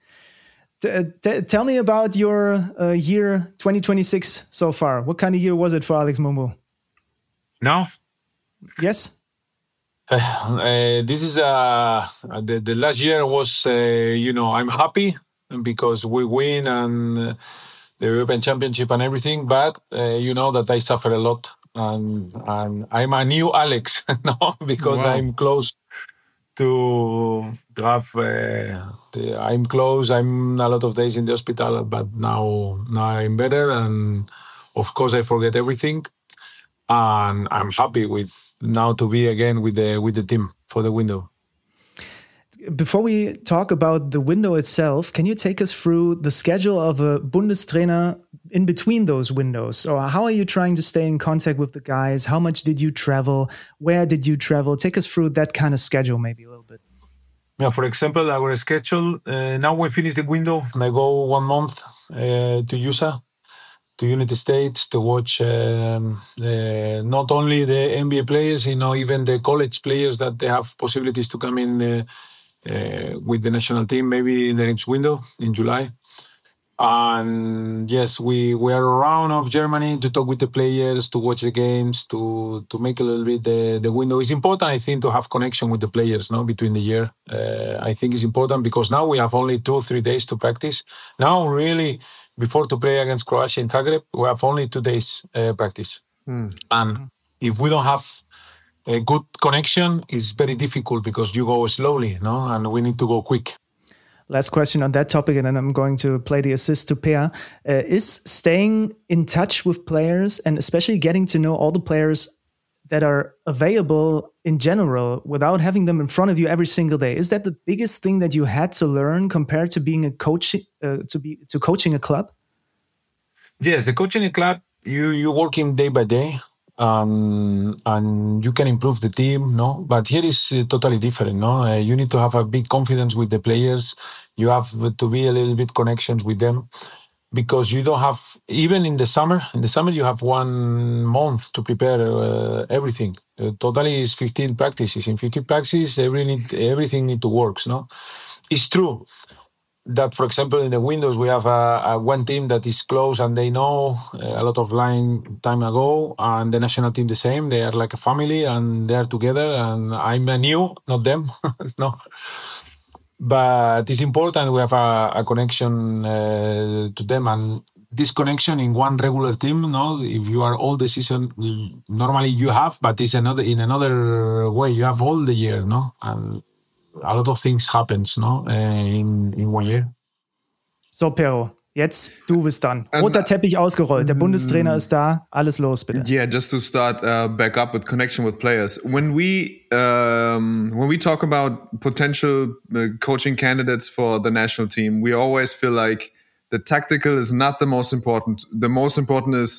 T- t- tell me about your uh, year twenty twenty-six so far. What kind of year was it for Alex Mumbo? Now? Yes? Uh, uh, this is uh, the, the last year was, uh, you know, I'm happy because we win and uh, the European Championship and everything, but uh, you know that I suffer a lot and, and I'm a new Alex, no, because wow. I'm close to to have uh, the, I'm close. I'm a lot of days in the hospital, but now now I'm better, and of course I forget everything, and I'm happy with now to be again with the with the team for the window. Before we talk about the window itself, can you take us through the schedule of a Bundestrainer in between those windows? Or how are you trying to stay in contact with the guys? How much did you travel? Where did you travel? Take us through that kind of schedule maybe a little bit. Yeah, for example, our schedule, uh, now we finish the window and I go one month uh, to U S A, to United States, to watch um, uh, not only the N B A players, you know, even the college players that they have possibilities to come in uh, Uh, with the national team, maybe in the next window in July. And yes, we, we are around of Germany to talk with the players, to watch the games, to to make a little bit the, the window. It's important, I think, to have connection with the players, no, between the year. Uh, I think it's important because now we have only two or three days to practice. Now, really, before to play against Croatia in Zagreb, we have only two days uh, practice. Mm. And if we don't have a good connection, is very difficult because you go slowly, no, and we need to go quick. Last question on that topic, and then I'm going to play the assist to Per. Uh, is staying in touch with players and especially getting to know all the players that are available in general without having them in front of you every single day, is that the biggest thing that you had to learn compared to being a coach, uh, to be to coaching a club? Yes, the coaching a club, you you working day by day. Um, and you can improve the team, no? But here is uh, totally different, no? Uh, you need to have a big confidence with the players. You have to be a little bit connections with them because you don't have, even in the summer, in the summer you have one month to prepare uh, everything. Uh, totally is fifteen practices. In fifteen practices, every need, everything need to work, no? It's true that, for example, in the windows, we have a, a one team that is close and they know a lot of line time ago, and the national team the same. They are like a family and they are together, and I'm a new, not them, no. But it's important we have a, a connection uh, to them, and this connection in one regular team, no. If you are all the season, normally you have, but it's another in another way. You have all the year, no, and a lot of things happens, no, in, in one year. So, Pero, jetzt du bist dran. Roter Teppich ausgerollt. Der Bundestrainer ist da. Alles los, bitte. Yeah, just to start uh, back up with connection with players. When we um, when we talk about potential uh, coaching candidates for the national team, we always feel like the tactical is not the most important. The most important is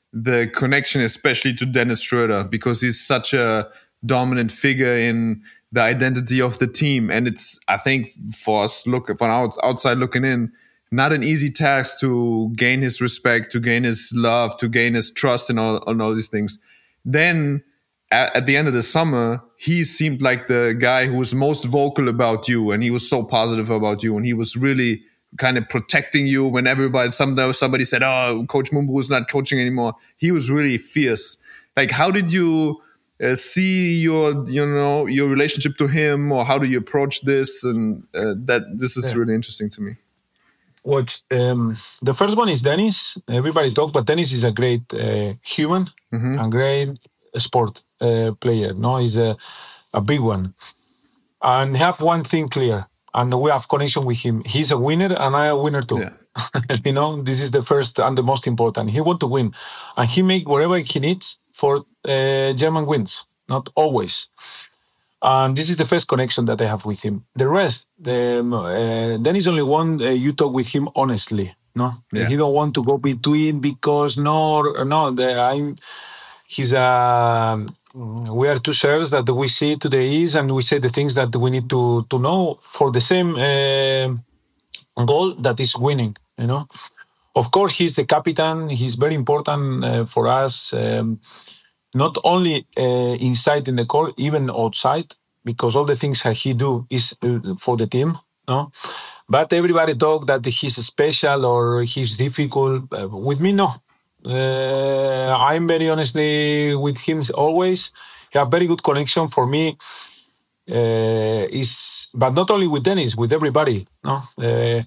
the connection, especially to Dennis Schroeder, because he's such a dominant figure in the identity of the team. And it's, I think, for us, look from out, outside looking in, not an easy task to gain his respect, to gain his love, to gain his trust, and all, and all these things. Then, at, at the end of the summer, he seemed like the guy who was most vocal about you, and he was so positive about you, and he was really kind of protecting you when everybody, some, somebody said, oh, Coach Mumbu is not coaching anymore. He was really fierce. Like, how did you uh, see your, you know, your relationship to him, or how do you approach this? And uh, that this is yeah. really interesting to me. What um, the first one is Dennis. Everybody talk, but Dennis is a great uh, human mm-hmm. and great sport uh, player. No, he's a a big one, and have one thing clear. And we have connection with him. He's a winner, and I am a winner too. Yeah. You know, this is the first and the most important. He wants to win, and he make whatever he needs for uh, German wins. Not always, and this is the first connection that I have with him. The rest, the, uh, then is only one. Uh, you talk with him honestly. No, yeah. He don't want to go between because no, no. The, I'm. He's a. We are two serves that we see to the east, and we say the things that we need to to know for the same uh, goal, that is winning. You know, of course, he's the captain. He's very important uh, for us, um, not only uh, inside in the court, even outside, because all the things that he do is uh, for the team. No, but everybody talk that he's special or he's difficult. Uh, with me, no. Uh, I'm very honestly with him always. He have very good connection for me. Uh, is but not only with Dennis, with everybody. No, uh,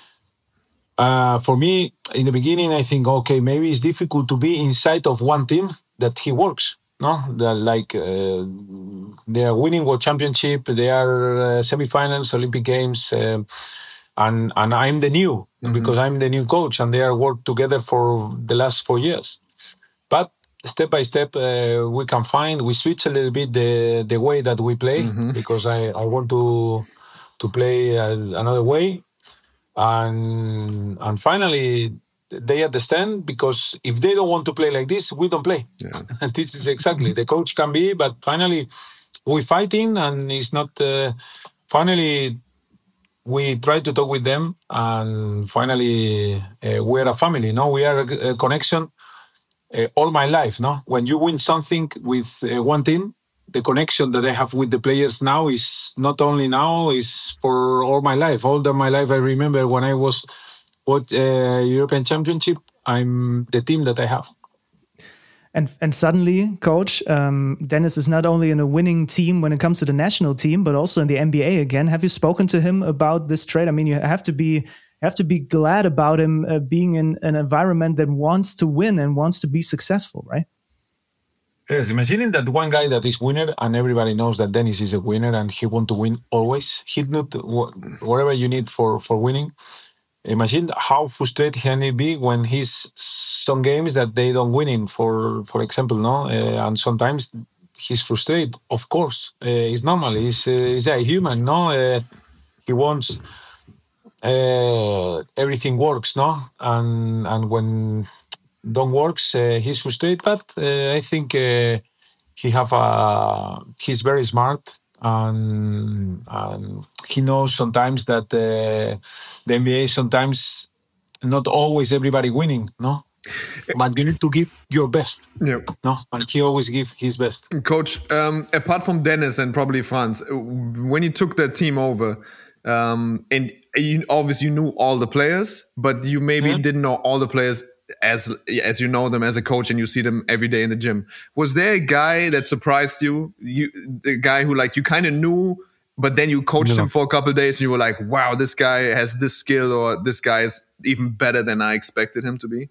uh, for me in the beginning, I think okay, maybe it's difficult to be inside of one team that he works. No, that like uh, they are winning World Championship, they are uh, semifinals, Olympic Games. Uh, And and I'm the new mm-hmm. because I'm the new coach, and they are worked together for the last four years. But step by step, uh, we can find we switch a little bit the the way that we play mm-hmm. because I, I want to to play uh, another way, and and finally they understand, because if they don't want to play like this, we don't play. Yeah. This is exactly the coach can be, but finally we fighting, and it's not uh, finally. We try to talk with them, and finally uh, we're a family. No, we are a, a connection uh, all my life. No, when you win something with uh, one team, the connection that I have with the players now is not only now, is for all my life. All of my life, I remember when I was what uh, European Championship. I'm the team that I have. And and suddenly, Coach, um, Dennis is not only in a winning team when it comes to the national team, but also in the N B A again. Have you spoken to him about this trade? I mean, you have to be have to be glad about him uh, being in an environment that wants to win and wants to be successful, right? Yes, imagining that one guy that is winner, and everybody knows that Dennis is a winner and he wants to win always. He need whatever you need for, for winning. Imagine how frustrated he can be when he's some games that they don't win in, for for example, no, uh, and sometimes he's frustrated. Of course, uh, it's normal. He's uh, he's a human, no. Uh, he wants uh, everything works, no, and and when don't works, uh, he's frustrated. But uh, I think uh, he have a he's very smart. And, and he knows sometimes that uh, the N B A sometimes not always everybody winning, no? But you need to give your best. Yeah. No? And he always give his best. Coach, um, apart from Dennis and probably Franz, when you took that team over, um, and you, obviously you knew all the players, but you maybe yeah. didn't know all the players as as you know them as a coach and you see them every day in the gym. Was there a guy that surprised you? You the guy who like you kind of knew, but then you coached no. him for a couple of days and you were like, wow, this guy has this skill, or this guy is even better than I expected him to be?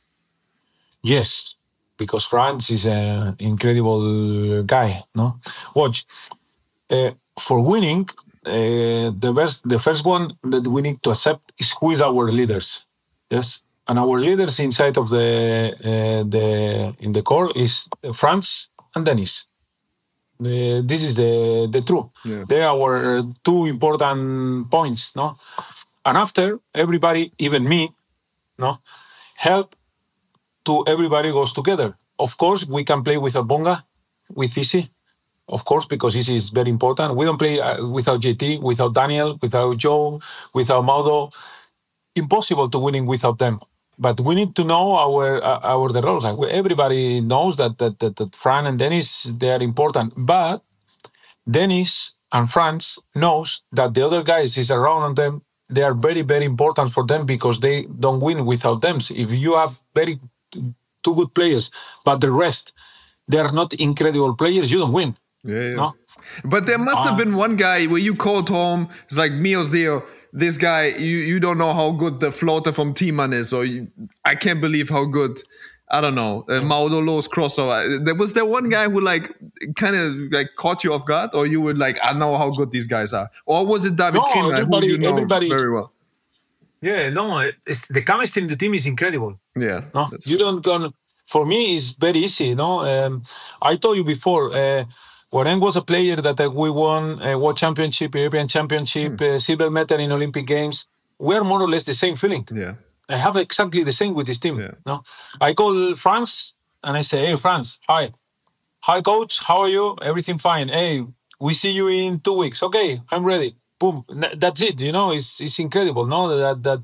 Yes, because Franz is an incredible guy. No, watch uh, for winning. Uh, the best, the first one that we need to accept is who is our leaders. Yes. And our leaders inside of the uh, the in the core is Franz and Dennis. Uh, this is the the truth. Yeah. They are our two important points, no. And after everybody, even me, no, help to everybody goes together. Of course, we can play without Bonga, with Issy, of course, because Issy is very important. We don't play uh, without J T, without Daniel, without Joe, without Maudo. Impossible to winning without them. But we need to know our uh, our the roles. Like everybody knows that that, that that Fran and Dennis, they are important. But Dennis and Franz knows that the other guys is around on them. They are very, very important for them because they don't win without them. So if you have very two good players, but the rest, they are not incredible players, you don't win. Yeah, yeah. No? But there must have Uh, been one guy where you called home. It's like, Mios Dio, this guy, you, you don't know how good the floater from T-Man is, or you, I can't believe how good, I don't know, uh, Maudo Lowe's crossover. There was there one guy who like kind of like caught you off guard, or you were like, I know how good these guys are, or was it David No, Krimer, who everybody- you know everybody- very well? Yeah, no, it's, the chemistry in the team is incredible. Yeah, No, that's you don't gonna. For me, it's very easy. No, um, I told you before. Uh, Warren was a player that uh, we won a World Championship, European Championship, uh, silver medal in Olympic Games. We are more or less the same feeling. yeah. I have exactly the same with this team. Yeah. No, I call Franz and I say, "Hey, Franz, hi, hi, coach. How are you? Everything fine? Hey, we see you in two weeks. Okay, I'm ready. Boom. N- That's it. You know, it's it's incredible. No, that that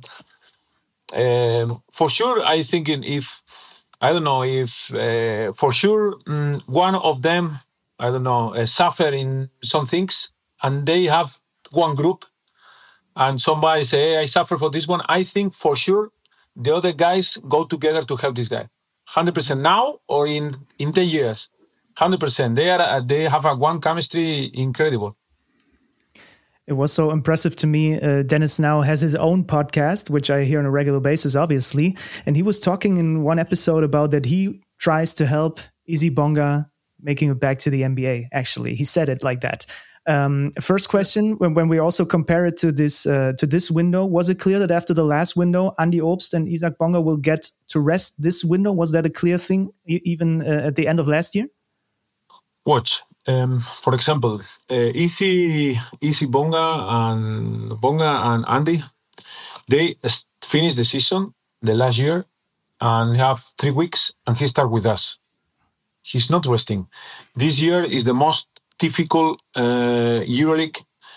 um, for sure. I thinking if I don't know if uh, for sure mm, one of them I don't know uh, suffer in some things and they have one group and somebody say hey, I suffer for this one. I think for sure the other guys go together to help this guy. one hundred percent now or in in ten years. one hundred percent. They are uh, they have a one chemistry incredible. It was so impressive to me. Uh, Dennis now has his own podcast, which I hear on a regular basis, obviously. And he was talking in one episode about that he tries to help Izzy Bonga making it back to the N B A, actually. He said it like that. Um, first question, when, when we also compare it to this uh, to this window, was it clear that after the last window, Andy Obst and Isaac Bonga will get to rest this window? Was that a clear thing e- even uh, at the end of last year? Watch. Um, for example, uh, Easy, Easy Bonga and Bonga and Andy, they s- finished the season the last year and have three weeks, and he start with us. He's not resting. This year is the most difficult uh, EuroLeague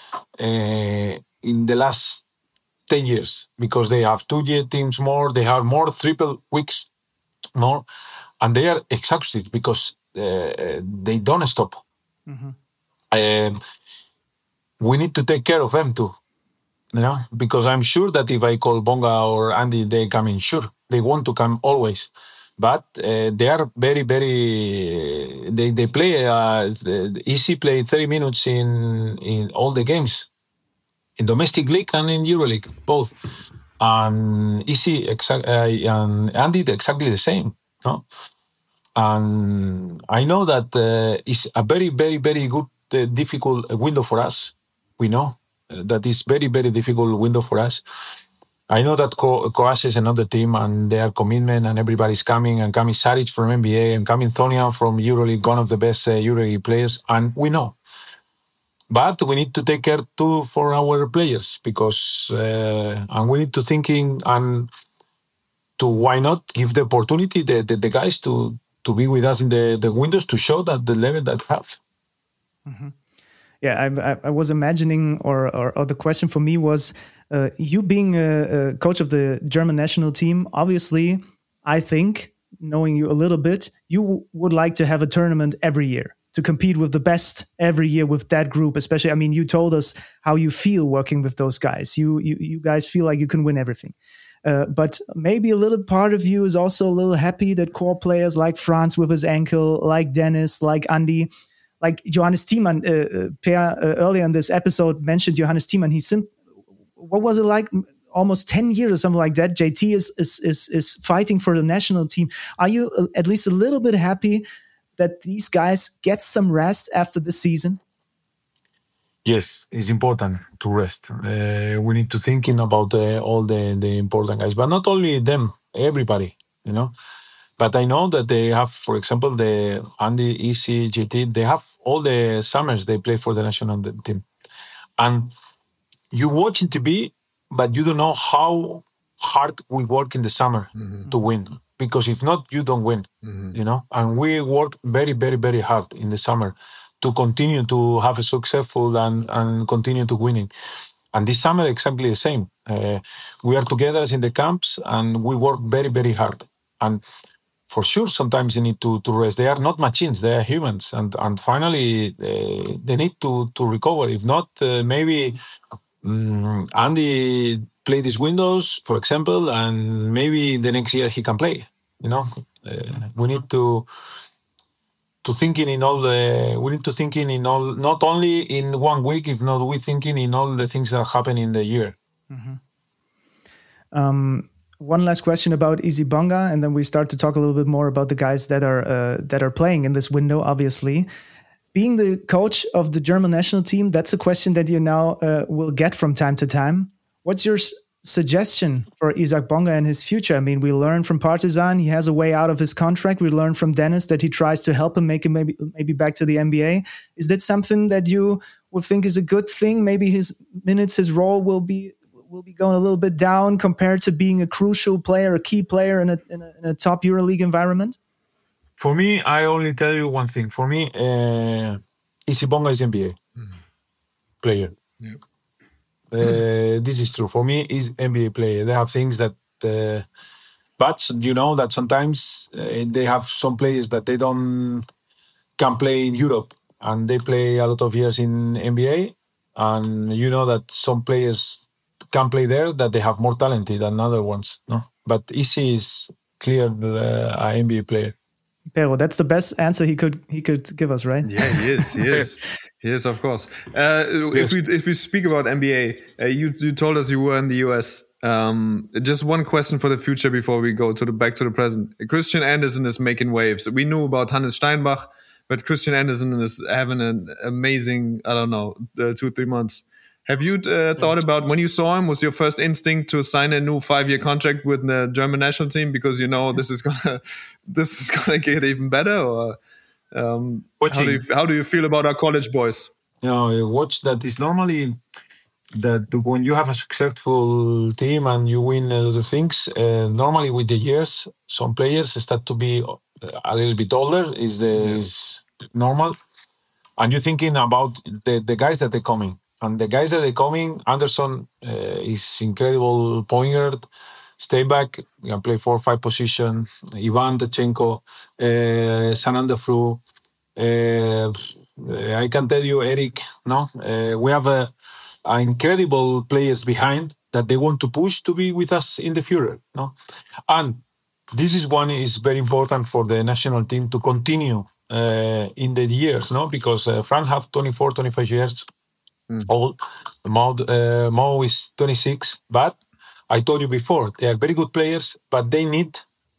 uh, in the last ten years because they have two year teams more, they have more triple weeks more, and they are exhausted because uh, they don't stop. Um, we need to take care of them too, you know, because I'm sure that if I call Bonga or Andy, they come in. Sure, they want to come always, but uh, they are very, very. They they play uh, easy play thirty minutes in in all the games, in domestic league and in EuroLeague both, and easy exact uh, and Andy exactly the same, no. And I know that uh, it's a very, very, very good, uh, difficult window for us. We know uh, that is very, very difficult window for us. I know that Cro- Croatia is another team and their commitment and everybody's coming and coming Saric from N B A and coming Thonia from EuroLeague, one of the best uh, EuroLeague players, and we know. But we need to take care too for our players because uh, and we need to thinking and to why not give the opportunity the, the, the guys to to be with us in the, the windows to show that the level that have. Yeah, I, I, I was imagining, or, or, or the question for me was, uh, you being a, a coach of the German national team, obviously, I think, knowing you a little bit, you w- would like to have a tournament every year, to compete with the best every year with that group, especially. I mean, you told us how you feel working with those guys. You you, you guys feel like you can win everything. Uh, but maybe a little part of you is also a little happy that core players like Franz with his ankle, like Dennis, like Andy, like Johannes Thiemann, uh, Per uh, earlier in this episode mentioned Johannes Thiemann. He's sim- what was it like? Almost ten years or something like that. J T is is is is fighting for the national team. Are you uh, at least a little bit happy that these guys get some rest after the season? Yes, it's important to rest. Uh, we need to thinking about uh, all the, the important guys, but not only them, everybody, you know. But I know that they have, for example, the Andy, E C, G T, they have all the summers they play for the national team. And you watch in T V, but you don't know how hard we work in the summer mm-hmm. to win. because if not, you don't win. Mm-hmm. You know, and we work very, very, very hard in the summer to continue to have a successful and and continue to winning. And this summer, exactly the same. Uh, we are together in the camps, and we work very, very hard. And for sure, sometimes they need to, to rest. They are not machines; they are humans. And and finally, uh, they need to to recover. If not, uh, maybe um, Andy play these windows, for example, and maybe the next year he can play. You know, uh, we need to to thinking in all the we need to thinking in all not only in one week, if not we thinking in all the things that happen in the year. Mm-hmm. Um. One last question about Easy Bonga, and then we start to talk a little bit more about the guys that are uh, that are playing in this window. Obviously, being the coach of the German national team, that's a question that you now uh, will get from time to time. What's your s- suggestion for Isaac Bonga and his future? I mean, we learned from Partizan he has a way out of his contract. We learned from Dennis that he tries to help him make him maybe maybe back to the N B A. Is that something that you would think is a good thing? Maybe his minutes, his role will be. will be going a little bit down compared to being a crucial player, a key player in a, in a, in a top EuroLeague environment? For me, I only tell you one thing. For me, uh, Easy Bonga is N B A mm-hmm. player. Yeah. Uh, this is true. For me, is N B A player. They have things that, uh, but you know that sometimes uh, they have some players that they don't can play in Europe, and they play a lot of years in N B A, and you know that some players can play there that they have more talented than other ones. No, but Easy is clear uh, an N B A player. Pero, that's the best answer he could he could give us, right? Yeah, he is. He is. He is, of course. Uh, yes. If we if we speak about N B A, uh, you you told us you were in the U S. Um, just one question for the future before we go to the back to the present. Christian Andersen is making waves. We knew about Hannes Steinbach, but Christian Andersen is having an amazing, I don't know, uh, two three months. Have you uh, thought about, when you saw him, was your first instinct to sign a new five-year contract with the German national team because you know this is gonna this is gonna get even better? Or um, how do you how do you feel about our college boys? You know, watch that is normally that when you have a successful team and you win a lot of things. Uh, normally, with the years, some players start to be a little bit older. Is the yeah. is normal, and you're thinking about the the guys that are coming. And the guys that are coming, Anderson uh, is incredible point guard, stay back, you can play four or five position. Ivan Tachenko, uh, Sanander Fru. Uh, I can tell you, Eric, no, uh, we have a, a incredible players behind that they want to push to be with us in the future, no. And this is one is very important for the national team to continue uh, in the years, no, because uh, France have twenty-four, twenty-five years. Mm. Old. Mo, uh, Mo is twenty-six, but I told you before, they are very good players, but they need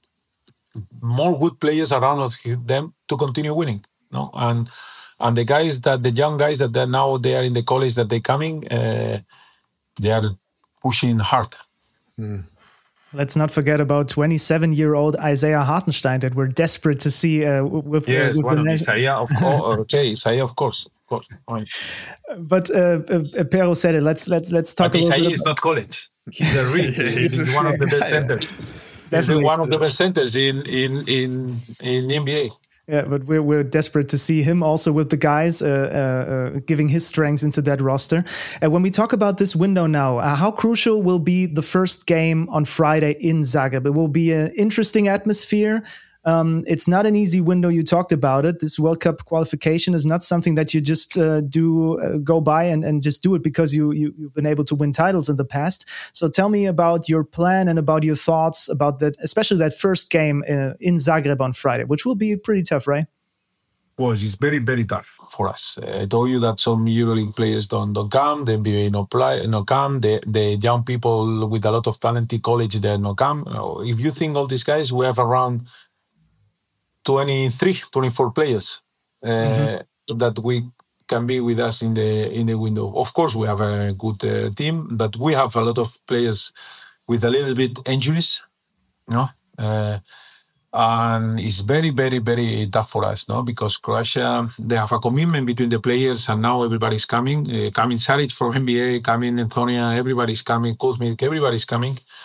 more good players around them to continue winning. No, and and the guys that the young guys that they're now they are in the college that they're coming, uh, they are pushing hard. Mm. Let's not forget about twenty-seven-year-old Isaiah Hartenstein that we're desperate to see uh, with. Yes, uh, with one the of na- Isaiah, of course. Okay, Isaiah, of course. Right. But uh, uh, Pero said it. Let's let's let's talk but a little Isaiah bit. is not college. He's a real. yeah, he's, he's one of the best centers. He's one of the best centers in in in in the N B A. Yeah, but we're we're desperate to see him also with the guys uh, uh, uh, giving his strengths into that roster. And when we talk about this window now, uh, how crucial will be the first game on Friday in Zagreb? It will be an interesting atmosphere. Um, it's not an easy window. You talked about it. This World Cup qualification is not something that you just uh, do uh, go by and, and just do it because you, you you've been able to win titles in the past. So tell me about your plan and about your thoughts about that, especially that first game uh, in Zagreb on Friday, which will be pretty tough, right? Well, it's very very tough for us. I told you that some EuroLeague players don't don't come. The N B A no play no come. The the young people with a lot of talented college they no come. If you think all these guys, we have around twenty-three, twenty-four players uh, mm-hmm. that we can be with us in the in the window. Of course, we have a good uh, team, but we have a lot of players with a little bit injuries, you know, uh, and it's very, very, very tough for us, no, because Croatia they have a commitment between the players, and now everybody's coming. Uh, coming Saric from N B A, coming Antonia, everybody's coming. Kuzmic, everybody's coming.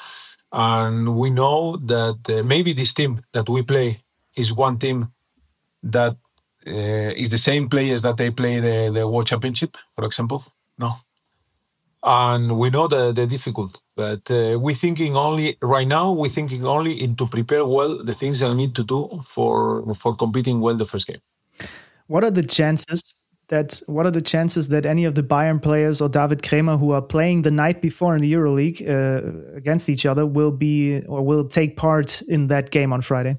And we know that uh, maybe this team that we play is one team that uh, is the same players that they play the, the World Championship, for example. No. And we know the, the difficult, but uh, we're thinking only, right now, we're thinking only in to prepare well the things that I need to do for for competing well the first game. What are the chances that what are the chances that any of the Bayern players or David Krämer who are playing the night before in the EuroLeague uh, against each other will be or will take part in that game on Friday?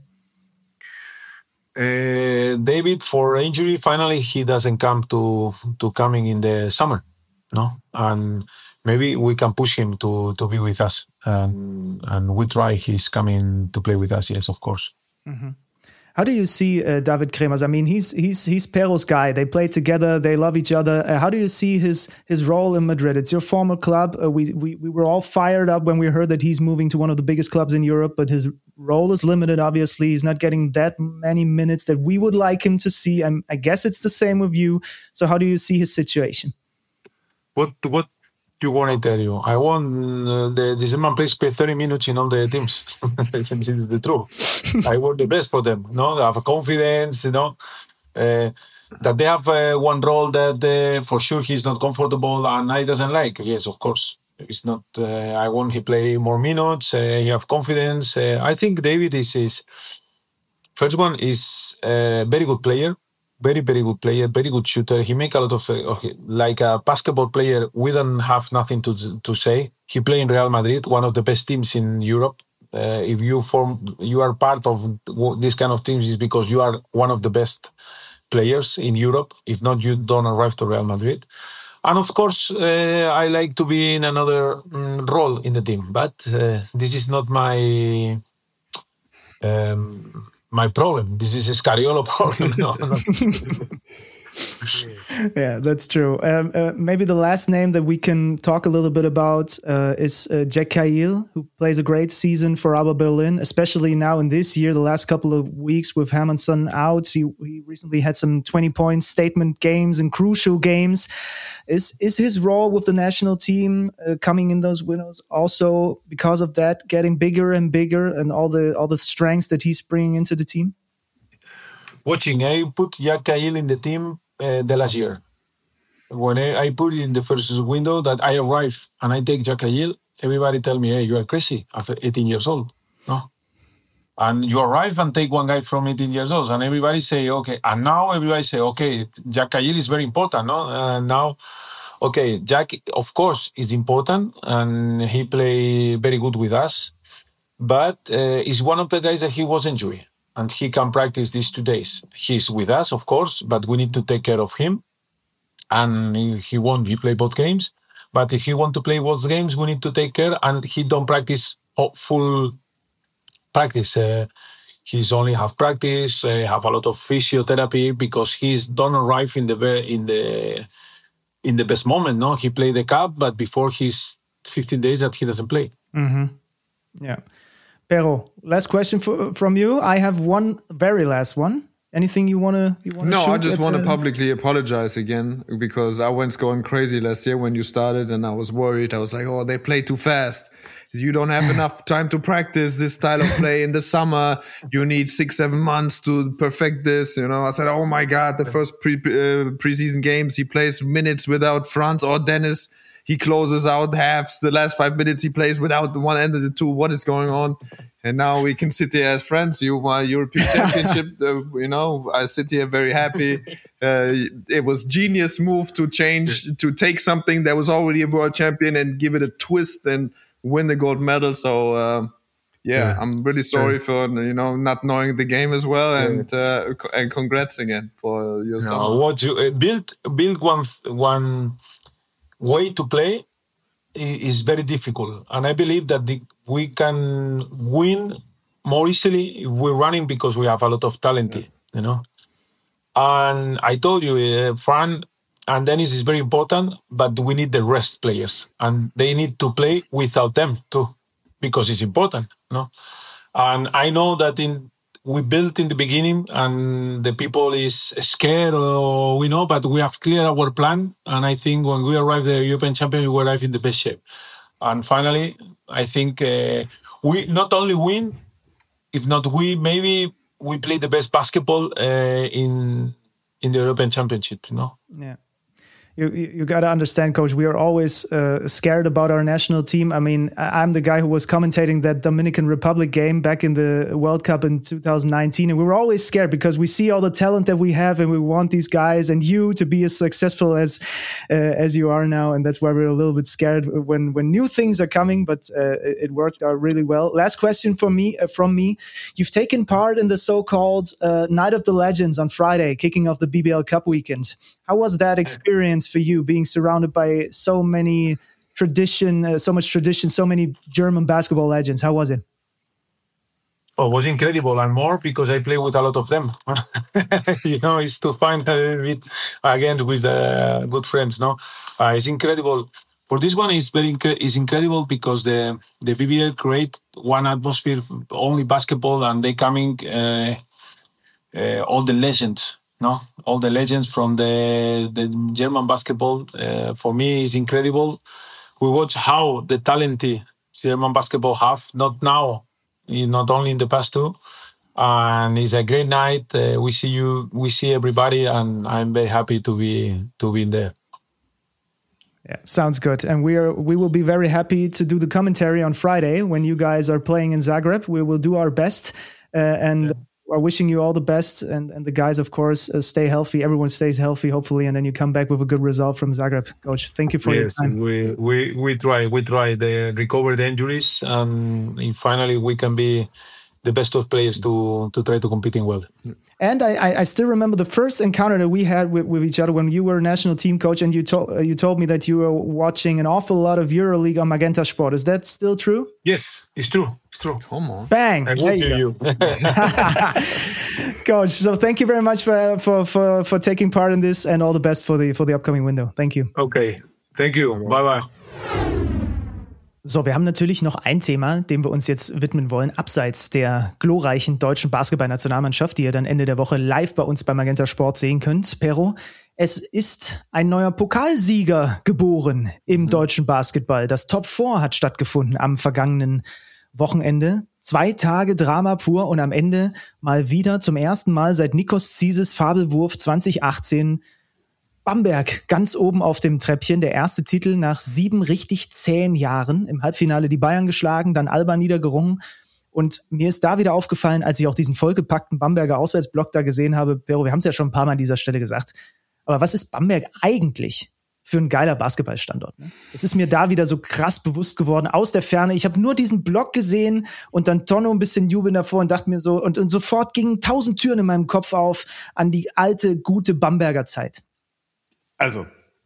Uh, David, for injury, finally he doesn't come to to coming in the summer, no, and maybe we can push him to to be with us, and and we try he's coming to play with us. Yes, of course. Mm-hmm. How do you see uh, David Krämer? I mean, he's he's he's Pero's guy. They play together. They love each other. Uh, how do you see his his role in Madrid? It's your former club. Uh, we we we were all fired up when we heard that he's moving to one of the biggest clubs in Europe. But his role is limited. Obviously, he's not getting that many minutes that we would like him to see. And I guess it's the same with you. So how do you see his situation? What what? Do you want to tell you? I want uh, the, the German players play thirty minutes in all the teams. This is the truth. I want the best for them. No, they have confidence. You know, uh, that they have uh, one role that uh, for sure he's not comfortable and I doesn't like. Yes, of course, it's not. Uh, I want he play more minutes. Uh, he have confidence. Uh, I think David is is first one is a very good player. Very, very good player, very good shooter. He make a lot of, uh, like a basketball player, we don't have nothing to to say. He play in Real Madrid, one of the best teams in Europe. Uh, if you form, you are part of this kind of teams is because you are one of the best players in Europe. If not, you don't arrive to Real Madrid. And of course, uh, I like to be in another um, role in the team, but uh, this is not my... Um, my problem. This is a Scariolo problem. No, no. Yeah, that's true. Um, uh, maybe the last name that we can talk a little bit about uh, is uh, Jack Cahill, who plays a great season for Alba Berlin, especially now in this year, the last couple of weeks with Hermannsson out. He, he recently had some twenty-point statement games and crucial games. Is is his role with the national team uh, coming in those windows also because of that getting bigger and bigger and all the all the strengths that he's bringing into the team? Watching, I put Jack Cahill in the team uh, the last year. When I, I put it in the first window that I arrive and I take Jack Cahill, everybody tell me, hey, you are crazy after eighteen years old. No. And you arrive and take one guy from eighteen years old and everybody say, okay. And now everybody say, okay, Jack Cahill is very important. No. And now, okay, Jack, of course, is important and he play very good with us. But uh, he's one of the guys that he was injured. And he can practice these two days. He's with us, of course, but we need to take care of him. And he, he won't, he play both games. But if he want to play both games, we need to take care. And he don't practice full practice. Uh, he's only half practice, uh, have a lot of physiotherapy because he's don't arrive in the in the in the best moment. No, he played the cup, but before his fifteen days that he doesn't play. Mm-hmm. Yeah. Pero, last question for, from you. I have one very last one. Anything you want to you want to No, shoot I just want to the... publicly apologize again because I went going crazy last year when you started and I was worried. I was like, oh, they play too fast. You don't have enough time to practice this style of play in the summer. You need six, seven months to perfect this. You know, I said, oh my God, the first pre uh, preseason games, he plays minutes without Franz or Dennis. He closes out halves. The last five minutes he plays without the one end of the two. What is going on? And now we can sit here as friends. You won European Championship. uh, you know, I sit here very happy. Uh, it was genius move to change, to take something that was already a world champion and give it a twist and win the gold medal. So, uh, yeah, yeah, I'm really sorry yeah. for, you know, not knowing the game as well. And uh, and congrats again for your summer. No, what you uh, build, build one, one way to play is very difficult. And I believe that the, we can win more easily if we're running because we have a lot of talent, yeah. you know. And I told you, uh, Fran and Dennis is very important, but we need the rest players. And they need to play without them too, because it's important, no? And I know that in we built in the beginning and the people is scared or we know, but we have cleared our plan. And I think when we arrive the European champion, we arrive in the best shape. And finally, I think uh, we not only win, if not we, maybe we play the best basketball uh, in in the European Championship. You know. Yeah. You, you, you got to understand, Coach, we are always uh, scared about our national team. I mean, I'm the guy who was commentating that Dominican Republic game back in the World Cup in two thousand nineteen. And we were always scared because we see all the talent that we have and we want these guys and you to be as successful as uh, as you are now. And that's why we're a little bit scared when, when new things are coming, but uh, it worked out really well. Last question for me, uh, from me. You've taken part in the so-called uh, Night of the Legends on Friday, kicking off the B B L Cup weekend. How was that experience for you, being surrounded by so many tradition, uh, so much tradition, so many German basketball legends? How was it? Oh, it was incredible, and more because I play with a lot of them. You know, it's to find a little bit again with uh, good friends. No, uh, it's incredible. For this one, it's very incre- it's incredible because the the B B L create one atmosphere, only basketball, and they coming uh, uh, all the legends. No, all the legends from the the German basketball. Uh, for me, is incredible. We watch how the talented German basketball have, not now, not only in the past too. And it's a great night. Uh, we see you, we see everybody, and I'm very happy to be to be there. Yeah, sounds good. And we are we will be very happy to do the commentary on Friday when you guys are playing in Zagreb. We will do our best, uh, and. Yeah. Are wishing you all the best, and, and the guys, of course, uh, stay healthy. Everyone stays healthy, hopefully, and then you come back with a good result from Zagreb. Coach, thank you for yes, your time. we we we try we try to recover the injuries, and finally we can be the best of players to to try to competing well. And I, I still remember the first encounter that we had with, with each other when you were national team coach, and you told uh, you told me that you were watching an awful lot of EuroLeague on Magenta Sport. Is that still true? Yes, it's true. It's true. Come on, bang! I will to you, Coach. So thank you very much for, for for for taking part in this, and all the best for the for the upcoming window. Thank you. Okay, thank you. Bye bye. So, wir haben natürlich noch ein Thema, dem wir uns jetzt widmen wollen, abseits der glorreichen deutschen Basketballnationalmannschaft, die ihr dann Ende der Woche live bei uns bei Magenta Sport sehen könnt. Pero, es ist ein neuer Pokalsieger geboren im mhm. deutschen Basketball. Das Top vier hat stattgefunden am vergangenen Wochenende. Zwei Tage Drama pur und am Ende mal wieder zum ersten Mal seit Nikos Zises Fabelwurf zwanzig achtzehn Bamberg ganz oben auf dem Treppchen, der erste Titel nach sieben richtig zähen Jahren. Im Halbfinale die Bayern geschlagen, dann Alba niedergerungen. Und mir ist da wieder aufgefallen, als ich auch diesen vollgepackten Bamberger Auswärtsblock da gesehen habe, Pero, wir haben es ja schon ein paar Mal an dieser Stelle gesagt, aber was ist Bamberg eigentlich für ein geiler Basketballstandort? Ne? Das ist mir da wieder so krass bewusst geworden, aus der Ferne. Ich habe nur diesen Block gesehen und dann Tonno ein bisschen jubeln davor und dachte mir so, und, und sofort gingen tausend Türen in meinem Kopf auf an die alte, gute Bamberger Zeit. Also,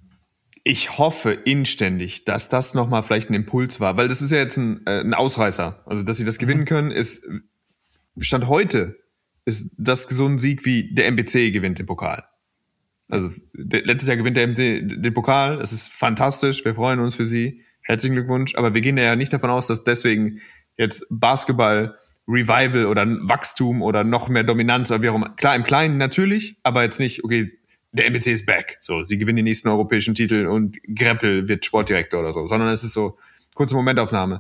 ich hoffe inständig, dass das nochmal vielleicht ein Impuls war, weil das ist ja jetzt ein, äh, ein Ausreißer. Also, dass sie das gewinnen können, ist, Stand heute, ist das so ein Sieg wie der M B C gewinnt den Pokal. Also, der, letztes Jahr gewinnt der M B C den Pokal, das ist fantastisch, wir freuen uns für sie, herzlichen Glückwunsch, aber wir gehen ja nicht davon aus, dass deswegen jetzt Basketball, Revival oder Wachstum oder noch mehr Dominanz oder wie auch immer, klar im Kleinen natürlich, aber jetzt nicht, okay, der M B C ist back. So, sie gewinnen den nächsten europäischen Titel und Greppel wird Sportdirektor oder so, sondern es ist so kurze Momentaufnahme.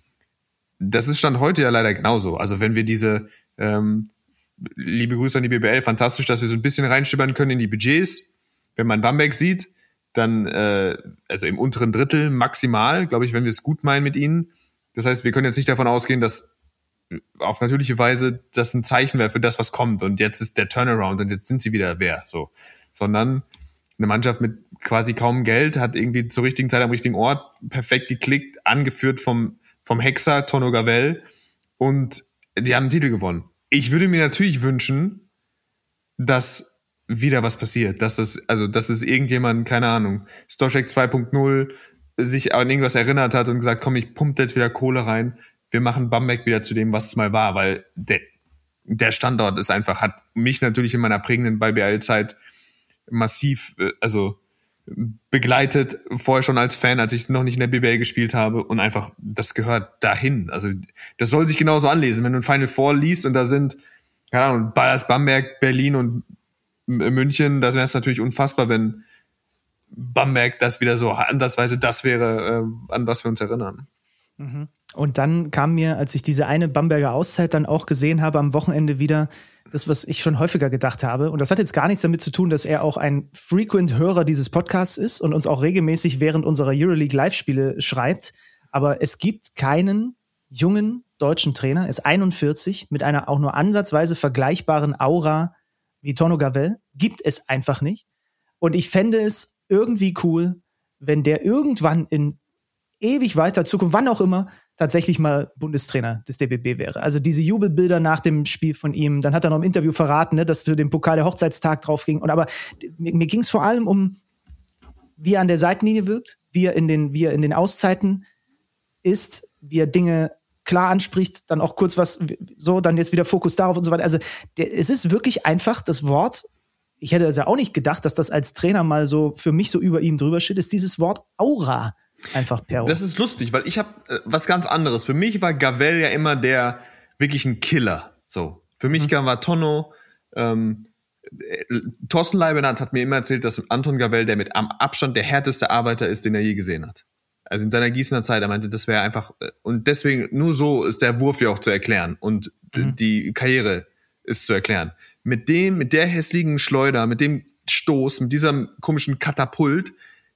Das ist Stand heute ja leider genauso. Also wenn wir diese, ähm, liebe Grüße an die B B L, fantastisch, dass wir so ein bisschen reinschippern können in die Budgets. Wenn man Bamberg sieht, dann, äh, also im unteren Drittel maximal, glaube ich, wenn wir es gut meinen mit ihnen. Das heißt, wir können jetzt nicht davon ausgehen, dass auf natürliche Weise das ein Zeichen wäre für das, was kommt. Und jetzt ist der Turnaround und jetzt sind sie wieder wer, so. Sondern eine Mannschaft mit quasi kaum Geld hat irgendwie zur richtigen Zeit am richtigen Ort perfekt geklickt, angeführt vom, vom Hexer Tonno Gavel, und die haben einen Titel gewonnen. Ich würde mir natürlich wünschen, dass wieder was passiert, dass das, also, dass es irgendjemand, keine Ahnung, Stoschek zwei Punkt null sich an irgendwas erinnert hat und gesagt, komm, ich pumpe jetzt wieder Kohle rein, wir machen Bamberg wieder zu dem, was es mal war, weil der, der Standort ist einfach, hat mich natürlich in meiner prägenden B B L-Zeit massiv, also begleitet, vorher schon als Fan, als ich noch nicht in der B B L gespielt habe, und einfach, das gehört dahin. Also das soll sich genauso anlesen. Wenn du ein Final Four liest und da sind, keine Ahnung, Bayers, Bamberg, Berlin und München, das wäre es natürlich unfassbar, wenn Bamberg das wieder so ansatzweise das wäre, äh, an was wir uns erinnern. Und dann kam mir, als ich diese eine Bamberger Auszeit dann auch gesehen habe, am Wochenende wieder das, was ich schon häufiger gedacht habe. Und das hat jetzt gar nichts damit zu tun, dass er auch ein Frequent-Hörer dieses Podcasts ist und uns auch regelmäßig während unserer Euroleague-Live-Spiele schreibt. Aber es gibt keinen jungen deutschen Trainer, ist einundvierzig, mit einer auch nur ansatzweise vergleichbaren Aura wie Tonio Gavell. Gibt es einfach nicht. Und ich fände es irgendwie cool, wenn der irgendwann in ewig weiter Zukunft, wann auch immer, tatsächlich mal Bundestrainer des D B B wäre. Also diese Jubelbilder nach dem Spiel von ihm, dann hat er noch im Interview verraten, ne, dass für den Pokal der Hochzeitstag drauf ging. Und aber mir, mir ging es vor allem um, wie er an der Seitenlinie wirkt, wie er in den, wie er in den Auszeiten ist, wie er Dinge klar anspricht, dann auch kurz was, so, dann jetzt wieder Fokus darauf und so weiter. Also der, es ist wirklich einfach das Wort, ich hätte es ja auch nicht gedacht, dass das als Trainer mal so für mich so über ihm drüber steht, ist dieses Wort Aura. Einfach Perro. Das ist lustig, weil ich habe äh, was ganz anderes. Für mich war Gavell ja immer der wirklich ein Killer. So, für mich mhm. war Tonno. Ähm, äh, Thorsten Leibenhardt hat mir immer erzählt, dass Anton Gavell der mit am Abstand der härteste Arbeiter ist, den er je gesehen hat. Also in seiner Gießener Zeit, er meinte, das wäre einfach äh, und deswegen nur so ist der Wurf ja auch zu erklären und mhm. die Karriere ist zu erklären. Mit dem, mit der hässlichen Schleuder, mit dem Stoß, mit diesem komischen Katapult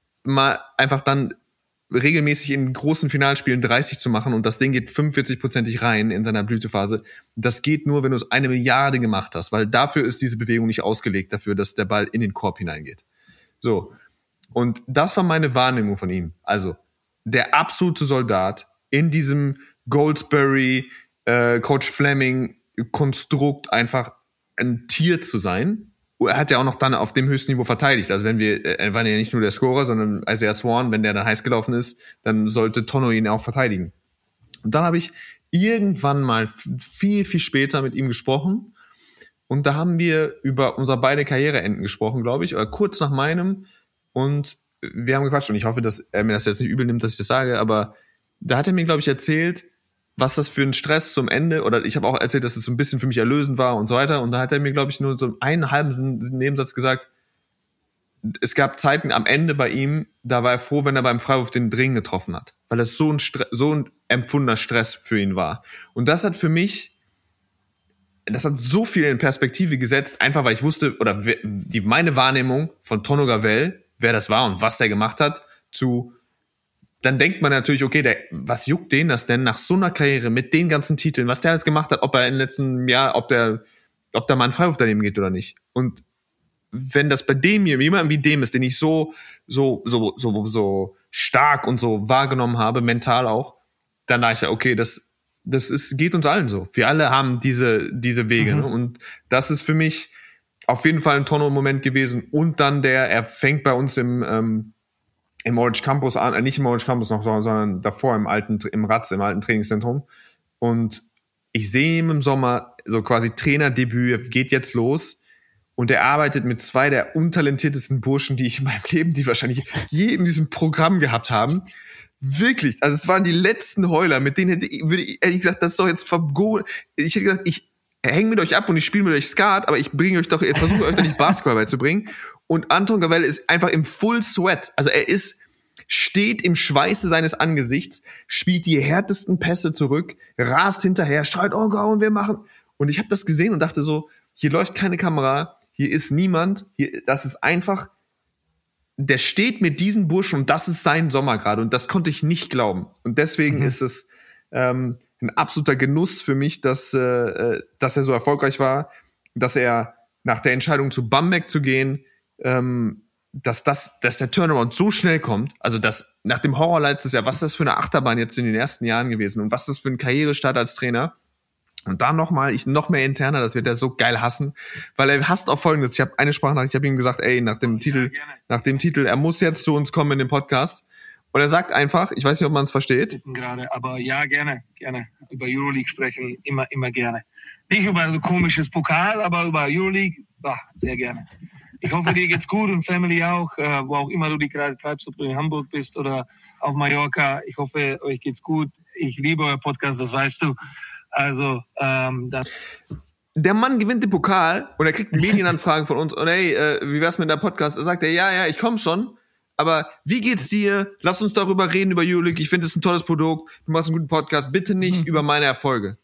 mal einfach dann regelmäßig in großen Finalspielen dreißig zu machen und das Ding geht fünfundvierzig-prozentig rein in seiner Blütephase. Das geht nur, wenn du es eine Milliarde gemacht hast, weil dafür ist diese Bewegung nicht ausgelegt, dafür, dass der Ball in den Korb hineingeht. So. Und das war meine Wahrnehmung von ihm. Also, der absolute Soldat in diesem Goldsberry, äh, Coach Fleming Konstrukt einfach ein Tier zu sein. Er hat ja auch noch dann auf dem höchsten Niveau verteidigt. Also wenn wir, er war ja nicht nur der Scorer, sondern Isaiah Swan, wenn der dann heiß gelaufen ist, dann sollte Tonno ihn auch verteidigen. Und dann habe ich irgendwann mal viel, viel später mit ihm gesprochen. Und da haben wir über unsere beide Karriereenden gesprochen, glaube ich, oder kurz nach meinem. Und wir haben gequatscht. Und ich hoffe, dass er mir das jetzt nicht übel nimmt, dass ich das sage. Aber da hat er mir, glaube ich, erzählt, was das für ein Stress zum Ende, oder ich habe auch erzählt, dass es so ein bisschen für mich erlösend war und so weiter. Und da hat er mir, glaube ich, nur so einen halben Nebensatz gesagt, es gab Zeiten am Ende bei ihm, da war er froh, wenn er beim Freiwurf den Dring getroffen hat, weil das so ein, Stre- so ein empfundener Stress für ihn war. Und das hat für mich, das hat so viel in Perspektive gesetzt, einfach weil ich wusste, oder die meine Wahrnehmung von Tonio Gavell, wer das war und was der gemacht hat, zu dann denkt man natürlich, okay, der, was juckt den das denn nach so einer Karriere mit den ganzen Titeln, was der alles gemacht hat, ob er im letzten Jahr, ob der, ob da mal ein Freiwurf daneben geht oder nicht. Und wenn das bei dem hier, jemand wie dem ist, den ich so, so, so, so, so stark und so wahrgenommen habe, mental auch, dann dachte ich ja, okay, das, das ist, geht uns allen so. Wir alle haben diese, diese Wege, mhm. ne? Und das ist für mich auf jeden Fall ein Tonno-Moment gewesen. Und dann der, er fängt bei uns im, ähm, im Orange Campus an, äh, nicht im Orange Campus noch, sondern davor im alten, im Ratz, im alten Trainingszentrum. Und ich sehe ihn im Sommer, so quasi Trainerdebüt, geht jetzt los. Und er arbeitet mit zwei der untalentiertesten Burschen, die ich in meinem Leben, die wahrscheinlich je in diesem Programm gehabt haben. Wirklich, also es waren die letzten Heuler, mit denen hätte ich, würde ich, ehrlich gesagt, das ist doch jetzt verboten. Ich hätte gesagt, ich hänge mit euch ab und ich spiele mit euch Skat, aber ich bringe euch doch, ich versuche euch doch nicht Basketball beizubringen. Und Anton Gavell ist einfach im Full Sweat. Also er ist, steht im Schweiße seines Angesichts, spielt die härtesten Pässe zurück, rast hinterher, schreit, oh Gott, und wir machen. Und ich habe das gesehen und dachte so, hier läuft keine Kamera, hier ist niemand, hier, das ist einfach, der steht mit diesen Burschen und das ist sein Sommer gerade und das konnte ich nicht glauben. Und deswegen mhm. ist es ähm, ein absoluter Genuss für mich, dass, äh, dass er so erfolgreich war, dass er nach der Entscheidung zu Bamberg zu gehen, ähm, dass das, dass der Turnaround so schnell kommt, also dass nach dem Horror letztes Jahr, was ist das für eine Achterbahn jetzt in den ersten Jahren gewesen und was ist das für ein Karrierestart als Trainer und da nochmal, ich noch mehr interner, das wird er so geil hassen, weil er hasst auch Folgendes, ich habe eine Sprachnachricht, ich habe ihm gesagt, ey, nach dem ja, Titel, gerne. nach dem Titel, er muss jetzt zu uns kommen in den Podcast und er sagt einfach, ich weiß nicht, ob man es versteht. Gerade, aber ja, gerne, gerne, über Euroleague sprechen, immer, immer gerne. Nicht über so komisches Pokal, aber über Euroleague, ach, sehr gerne. Ich hoffe, dir geht's gut und Family auch, äh, wo auch immer du dich gerade treibst, ob du in Hamburg bist oder auf Mallorca. Ich hoffe, euch geht's gut. Ich liebe euer Podcast, das weißt du. Also, ähm, das der Mann gewinnt den Pokal und er kriegt Medienanfragen von uns und hey, äh, wie wär's mit der Podcast? Er sagt er, ja, ja, ich komme schon, aber wie geht's dir? Lass uns darüber reden, über Euroleague. Ich finde es ein tolles Produkt. Du machst einen guten Podcast. Bitte nicht mhm. über meine Erfolge.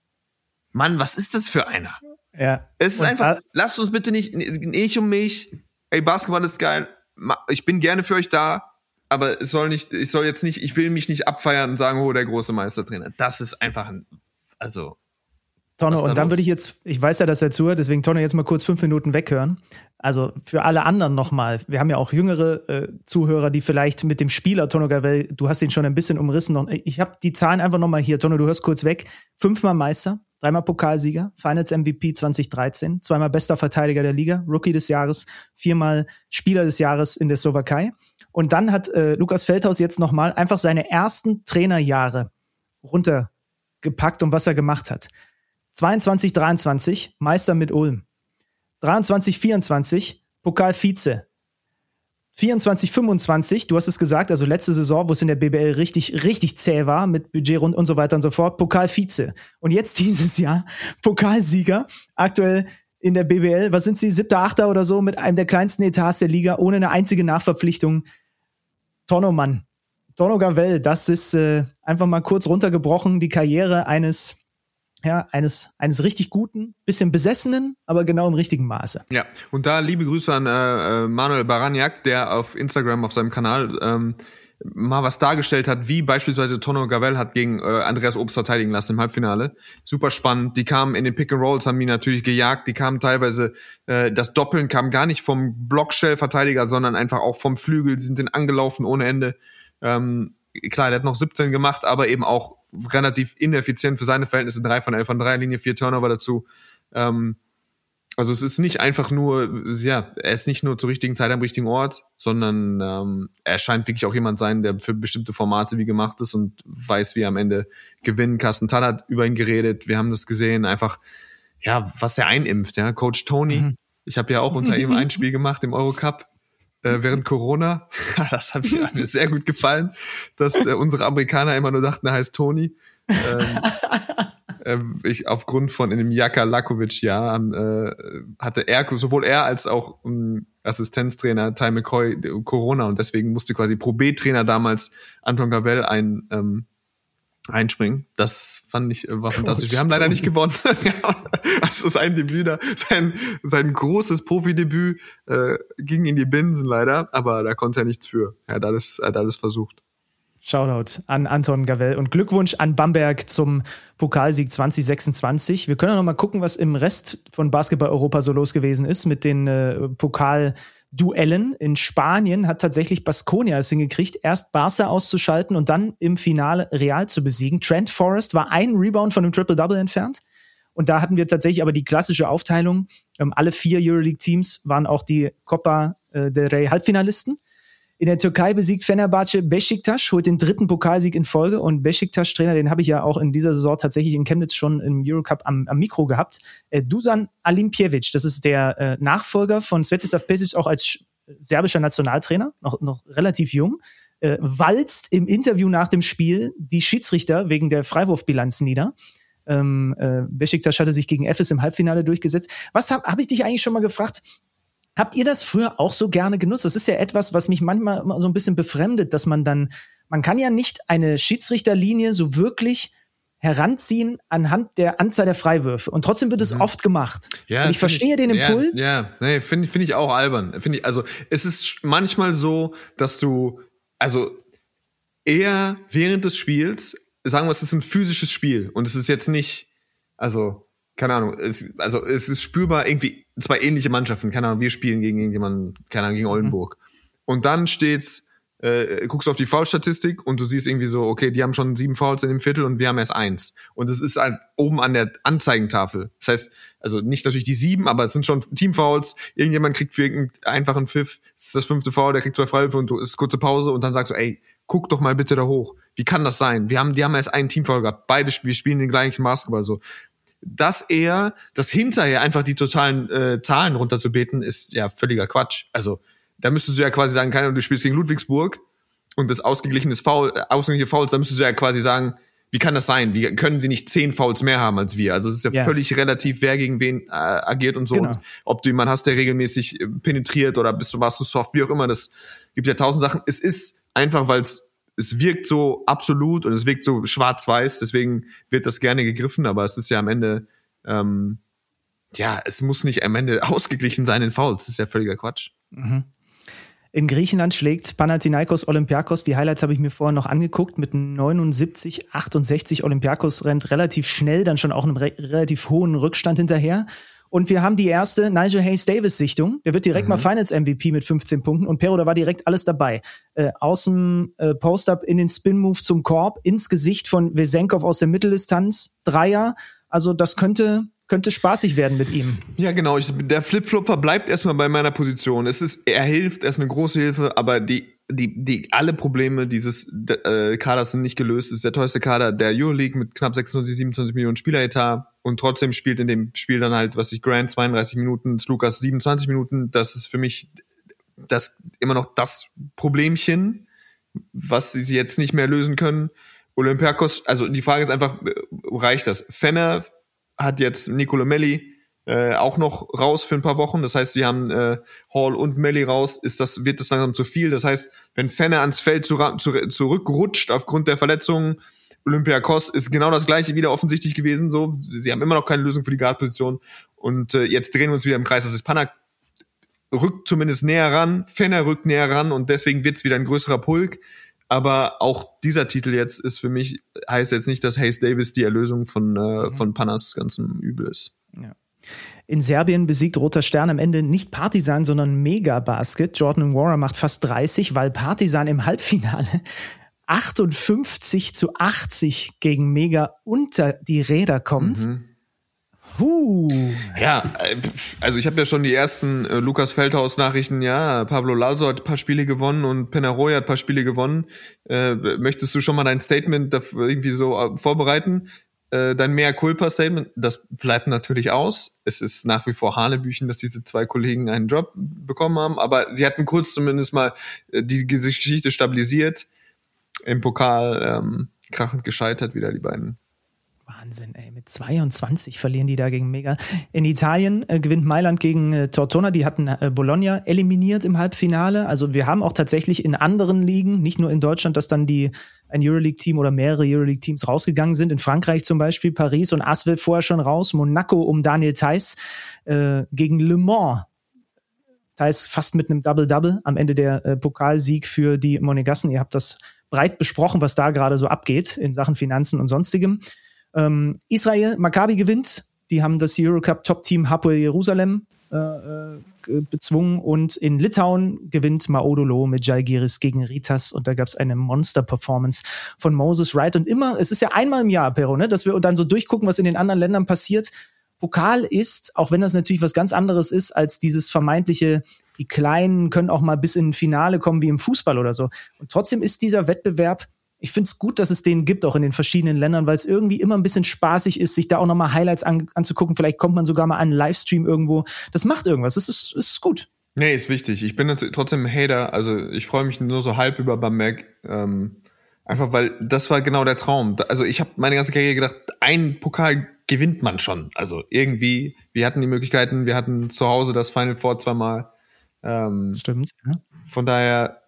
Mann, was ist das für einer? Ja. Es ist Und einfach, lasst uns bitte nicht, nicht um mich. Ey, Basketball ist geil. Ich bin gerne für euch da. Aber es soll nicht, ich soll jetzt nicht, ich will mich nicht abfeiern und sagen, oh, der große Meistertrainer. Das ist einfach ein, also. Tonno, und dann würde ich jetzt, ich weiß ja, dass er zuhört, deswegen Tonno jetzt mal kurz fünf Minuten weghören. Also für alle anderen nochmal, wir haben ja auch jüngere äh, Zuhörer, die vielleicht mit dem Spieler Tonno Gavel, du hast ihn schon ein bisschen umrissen. Noch, ich habe die Zahlen einfach nochmal hier. Tonno, du hörst kurz weg. Fünfmal Meister, dreimal Pokalsieger, Finals M V P zwanzig dreizehn, zweimal bester Verteidiger der Liga, Rookie des Jahres, viermal Spieler des Jahres in der Slowakei. Und dann hat äh, Lukas Feldhaus jetzt nochmal einfach seine ersten Trainerjahre runtergepackt und was er gemacht hat. zweiundzwanzig dreiundzwanzig, Meister mit Ulm. dreiundzwanzig vierundzwanzig, Pokalvize. vierundzwanzig fünfundzwanzig, du hast es gesagt, also letzte Saison, wo es in der B B L richtig, richtig zäh war, mit Budget rund und so weiter und so fort, Pokalvize. Und jetzt dieses Jahr Pokalsieger, aktuell in der B B L, was sind sie, siebter, achter oder so, mit einem der kleinsten Etats der Liga, ohne eine einzige Nachverpflichtung. Tonno, Mann. Tonno Gavel, das ist äh, einfach mal kurz runtergebrochen, die Karriere eines Ja, eines, eines richtig guten, bisschen besessenen, aber genau im richtigen Maße. Ja, und da liebe Grüße an äh, Manuel Baraniak, der auf Instagram, auf seinem Kanal ähm, mal was dargestellt hat, wie beispielsweise Tonno Gavel hat gegen äh, Andreas Obst verteidigen lassen im Halbfinale. Super spannend. Die kamen in den Pick-and-Rolls, haben die natürlich gejagt. Die kamen teilweise, äh, das Doppeln kam gar nicht vom Blockshell-Verteidiger, sondern einfach auch vom Flügel. Sie sind den angelaufen ohne Ende. Ähm, klar, der hat noch siebzehn gemacht, aber eben auch relativ ineffizient für seine Verhältnisse, drei von elf von drei Linie, vier Turnover dazu. Ähm, also es ist nicht einfach nur, ja, er ist nicht nur zur richtigen Zeit am richtigen Ort, sondern ähm, er scheint wirklich auch jemand sein, der für bestimmte Formate wie gemacht ist und weiß, wie er am Ende gewinnen. Carsten Thal hat über ihn geredet, wir haben das gesehen, einfach, ja, was der einimpft, ja, Coach Tony. Mhm. Ich habe ja auch unter ihm ein Spiel gemacht im Eurocup. Während Corona, das hat mir, mir sehr gut gefallen, dass äh, unsere Amerikaner immer nur dachten, er heißt Tony. Ähm, äh, ich aufgrund von in dem Jaka Lakovic-Jahr äh, hatte er, sowohl er als auch ähm, Assistenztrainer Ty McCoy Corona und deswegen musste quasi Pro B-Trainer damals Anton Gavel ein ähm, einspringen. Das fand ich, war fantastisch. Wir haben leider nicht gewonnen. Also sein Debüt da, sein, sein großes Profidebüt äh, ging in die Binsen leider, aber da konnte er nichts für. Er hat alles, er hat alles versucht. Shoutout an Anton Gavel und Glückwunsch an Bamberg zum Pokalsieg zwanzig sechsundzwanzig. Wir können noch mal gucken, was im Rest von Basketball-Europa so los gewesen ist mit den äh, Pokal Duellen. In Spanien hat tatsächlich Baskonia es hingekriegt, erst Barca auszuschalten und dann im Finale Real zu besiegen. Trent Forrest war ein Rebound von einem Triple-Double entfernt. Und da hatten wir tatsächlich aber die klassische Aufteilung. Ähm, alle vier Euroleague-Teams waren auch die Copa äh, del Rey Halbfinalisten. In der Türkei besiegt Fenerbahce Beşiktaş, holt den dritten Pokalsieg in Folge. Und Beşiktaş-Trainer, den habe ich ja auch in dieser Saison tatsächlich in Chemnitz schon im Eurocup am, am Mikro gehabt. Äh, Dusan Alimpijevic, das ist der äh, Nachfolger von Svetislav Pešić, auch als sch- serbischer Nationaltrainer, noch, noch relativ jung, äh, walzt im Interview nach dem Spiel die Schiedsrichter wegen der Freiwurfbilanz nieder. Ähm, äh, Beşiktaş hatte sich gegen Efes im Halbfinale durchgesetzt. Was habe hab ich dich eigentlich schon mal gefragt? Habt ihr das früher auch so gerne genutzt? Das ist ja etwas, was mich manchmal immer so ein bisschen befremdet, dass man dann, man kann ja nicht eine Schiedsrichterlinie so wirklich heranziehen anhand der Anzahl der Freiwürfe. Und trotzdem wird es mhm. oft gemacht. Ja, und ich verstehe ich, den Impuls. Ja, ja. Nee, finde find ich auch albern. Finde ich, also, es ist manchmal so, dass du, also, eher während des Spiels, sagen wir, es ist ein physisches Spiel und es ist jetzt nicht, also, keine Ahnung, es, also es ist spürbar irgendwie zwei ähnliche Mannschaften, keine Ahnung, wir spielen gegen irgendjemanden, keine Ahnung, gegen Oldenburg. Mhm. Und dann steht's, äh, guckst du auf die Foul-Statistik und du siehst irgendwie so, okay, die haben schon sieben Fouls in dem Viertel und wir haben erst eins. Und es ist halt oben an der Anzeigentafel. Das heißt, also nicht natürlich die sieben, aber es sind schon Team-Fouls. Irgendjemand kriegt für irgendeinen einfachen Pfiff, das ist das fünfte Foul, der kriegt zwei Freiwürfe und du, es ist kurze Pause und dann sagst du, ey, guck doch mal bitte da hoch. Wie kann das sein? Wir haben, die haben erst einen Team-Foul gehabt. Beide, wir spielen den gleichen Basketball so. Das eher, das hinterher einfach die totalen äh, Zahlen runterzubeten, ist ja völliger Quatsch. Also da müsstest du ja quasi sagen, keine, du spielst gegen Ludwigsburg und das ausgeglichenes Foul, äh, ausgeglichene Fouls, da müsstest du ja quasi sagen, wie kann das sein? Wie können sie nicht zehn Fouls mehr haben als wir? Also es ist ja, ja. völlig relativ, wer gegen wen äh, agiert und so. Genau. Und ob du jemanden hast, der regelmäßig äh, penetriert oder bist du, warst du soft, wie auch immer. Das gibt ja tausend Sachen. Es ist einfach, weil es es wirkt so absolut und es wirkt so schwarz-weiß. Deswegen wird das gerne gegriffen. Aber es ist ja am Ende, ähm, ja, es muss nicht am Ende ausgeglichen sein in Fouls. Das ist ja völliger Quatsch. Mhm. In Griechenland schlägt Panathinaikos Olympiakos. Die Highlights habe ich mir vorher noch angeguckt. Mit neunundsiebzig achtundsechzig. Olympiakos rennt relativ schnell, dann schon auch einem re- relativ hohen Rückstand hinterher. Und wir haben die erste Nigel Hayes-Davis-Sichtung. Der wird direkt mhm. mal Finals-M V P mit fünfzehn Punkten. Und Pero, da war direkt alles dabei. Äh, außen äh, Post-Up in den Spin-Move zum Korb, ins Gesicht von Vesenkov aus der Mitteldistanz. Dreier. Also das könnte... könnte spaßig werden mit ihm. Ja, genau. Ich, der Flip-Flopper bleibt erstmal bei meiner Position. Es ist, er hilft, er ist eine große Hilfe, aber die, die, die, alle Probleme dieses äh, Kaders sind nicht gelöst. Es ist der teuerste Kader der Euroleague mit knapp sechsundzwanzig, siebenundzwanzig Millionen Spieleretat und trotzdem spielt in dem Spiel dann halt, was ich Grant zweiunddreißig Minuten, Lukas siebenundzwanzig Minuten. Das ist für mich das immer noch das Problemchen, was sie jetzt nicht mehr lösen können. Olympiakos, also die Frage ist einfach, reicht das? Fenner hat jetzt Nicolo Melli äh, auch noch raus für ein paar Wochen. Das heißt, sie haben äh, Hall und Melli raus. Ist das, wird das langsam zu viel? Das heißt, wenn Fenner ans Feld zu, zu, zurückrutscht aufgrund der Verletzungen, Olympiakos ist genau das Gleiche wieder offensichtlich gewesen. So, sie haben immer noch keine Lösung für die Guard-Position. Und äh, jetzt drehen wir uns wieder im Kreis. Das ist Panak rückt zumindest näher ran, Fenner rückt näher ran und deswegen wird's wieder ein größerer Pulk. Aber auch dieser Titel jetzt ist für mich, heißt jetzt nicht, dass Hayes Davis die Erlösung von, äh, von Panas ganzem Übel ist. Ja. In Serbien besiegt Roter Stern am Ende nicht Partizan, sondern Mega-Basket. Jordan Nwora macht fast dreißig, weil Partizan im Halbfinale achtundfünfzig zu achtzig gegen Mega unter die Räder kommt. Mhm. Huh. Ja, also ich habe ja schon die ersten äh, Lukas Feldhaus-Nachrichten, ja, Pablo Laso hat ein paar Spiele gewonnen und Penaroy hat ein paar Spiele gewonnen. Äh, möchtest du schon mal dein Statement dafür irgendwie so äh, vorbereiten? Äh, dein Mea Culpa-Statement, das bleibt natürlich aus. Es ist nach wie vor Hanebüchen, dass diese zwei Kollegen einen Job bekommen haben, aber sie hatten kurz zumindest mal äh, die Geschichte stabilisiert. Im Pokal ähm, krachend gescheitert wieder die beiden. Wahnsinn, ey. Mit zweiundzwanzig verlieren die da gegen Mega. In Italien äh, gewinnt Mailand gegen äh, Tortona. Die hatten äh, Bologna eliminiert im Halbfinale. Also wir haben auch tatsächlich in anderen Ligen, nicht nur in Deutschland, dass dann die ein Euroleague-Team oder mehrere Euroleague-Teams rausgegangen sind. In Frankreich zum Beispiel, Paris und Asvel vorher schon raus. Monaco um Daniel Theis äh, gegen Le Mans. Theis fast mit einem Double-Double am Ende der äh, Pokalsieg für die Monegassen. Ihr habt das breit besprochen, was da gerade so abgeht in Sachen Finanzen und Sonstigem. Ähm, Israel, Maccabi gewinnt. Die haben das Eurocup-Top-Team Hapoel Jerusalem äh, äh, bezwungen. Und in Litauen gewinnt Maodolo mit Žalgiris gegen Ritas. Und da gab es eine Monster-Performance von Moses Wright. Und immer, es ist ja einmal im Jahr, Pero, ne, dass wir dann so durchgucken, was in den anderen Ländern passiert. Pokal ist, auch wenn das natürlich was ganz anderes ist, als dieses vermeintliche, die Kleinen können auch mal bis in ein Finale kommen wie im Fußball oder so. Und trotzdem ist dieser Wettbewerb, ich finde es gut, dass es den gibt, auch in den verschiedenen Ländern, weil es irgendwie immer ein bisschen spaßig ist, sich da auch nochmal Highlights an, anzugucken. Vielleicht kommt man sogar mal an einen Livestream irgendwo. Das macht irgendwas. Das ist, das ist gut. Nee, ist wichtig. Ich bin trotzdem ein Hater. Also ich freue mich nur so halb über Bamberg. Ähm, einfach weil das war genau der Traum. Also ich habe meine ganze Karriere gedacht, ein Pokal gewinnt man schon. Also irgendwie, wir hatten die Möglichkeiten, wir hatten zu Hause das Final Four zweimal. Ähm, Stimmt. Ja. Von daher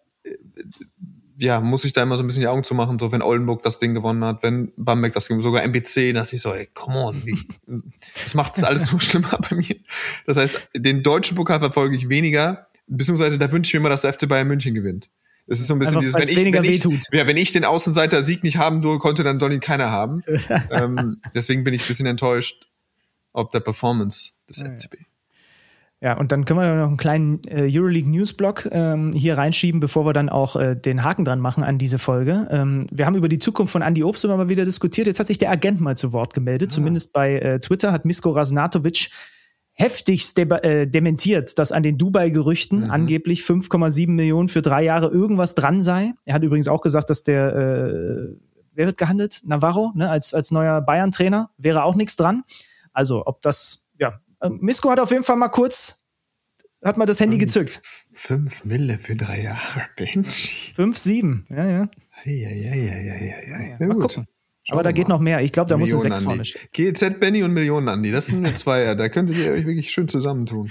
ja, muss ich da immer so ein bisschen die Augen zu machen, so wenn Oldenburg das Ding gewonnen hat, wenn Bamberg das gewonnen hat, sogar M B C, dachte ich so, ey, come on, wie, das macht das alles so schlimmer bei mir. Das heißt, den deutschen Pokal verfolge ich weniger, beziehungsweise da wünsche ich mir immer, dass der F C Bayern München gewinnt. Es ist so ein bisschen einfach, dieses, wenn ich, weniger wenn, ich, wehtut. ja, wenn ich den Außenseiter-Sieg nicht haben durfte, konnte dann soll ihn keiner haben. ähm, deswegen bin ich ein bisschen enttäuscht, ob der Performance des F C B. Ja, und dann können wir noch einen kleinen äh, Euroleague-Newsblock ähm, hier reinschieben, bevor wir dann auch äh, den Haken dran machen an diese Folge. Ähm, wir haben über die Zukunft von Andi Obst immer mal wieder diskutiert. Jetzt hat sich der Agent mal zu Wort gemeldet. Ah. Zumindest bei äh, Twitter hat Misko Rasnatovic heftigst de- äh, dementiert, dass an den Dubai-Gerüchten mhm. angeblich fünf Komma sieben Millionen für drei Jahre irgendwas dran sei. Er hat übrigens auch gesagt, dass der, äh, wer wird gehandelt? Navarro, ne, als, als neuer Bayern-Trainer. Wäre auch nichts dran. Also, ob das, ja, Misko hat auf jeden Fall mal kurz, hat mal das Handy fünf, gezückt. Fünf Mille für drei Jahre, Bench. Fünf, sieben, ja, ja. Ja, ja, ja, ja, ja, ja. ja mal gucken. Aber da geht noch mehr. Ich glaube, da muss eine Millionen sechs vorne Andi. stehen. G Z Benny und Millionen Andi, das sind mir zwei, ja. Da könntet ihr euch wirklich schön zusammentun.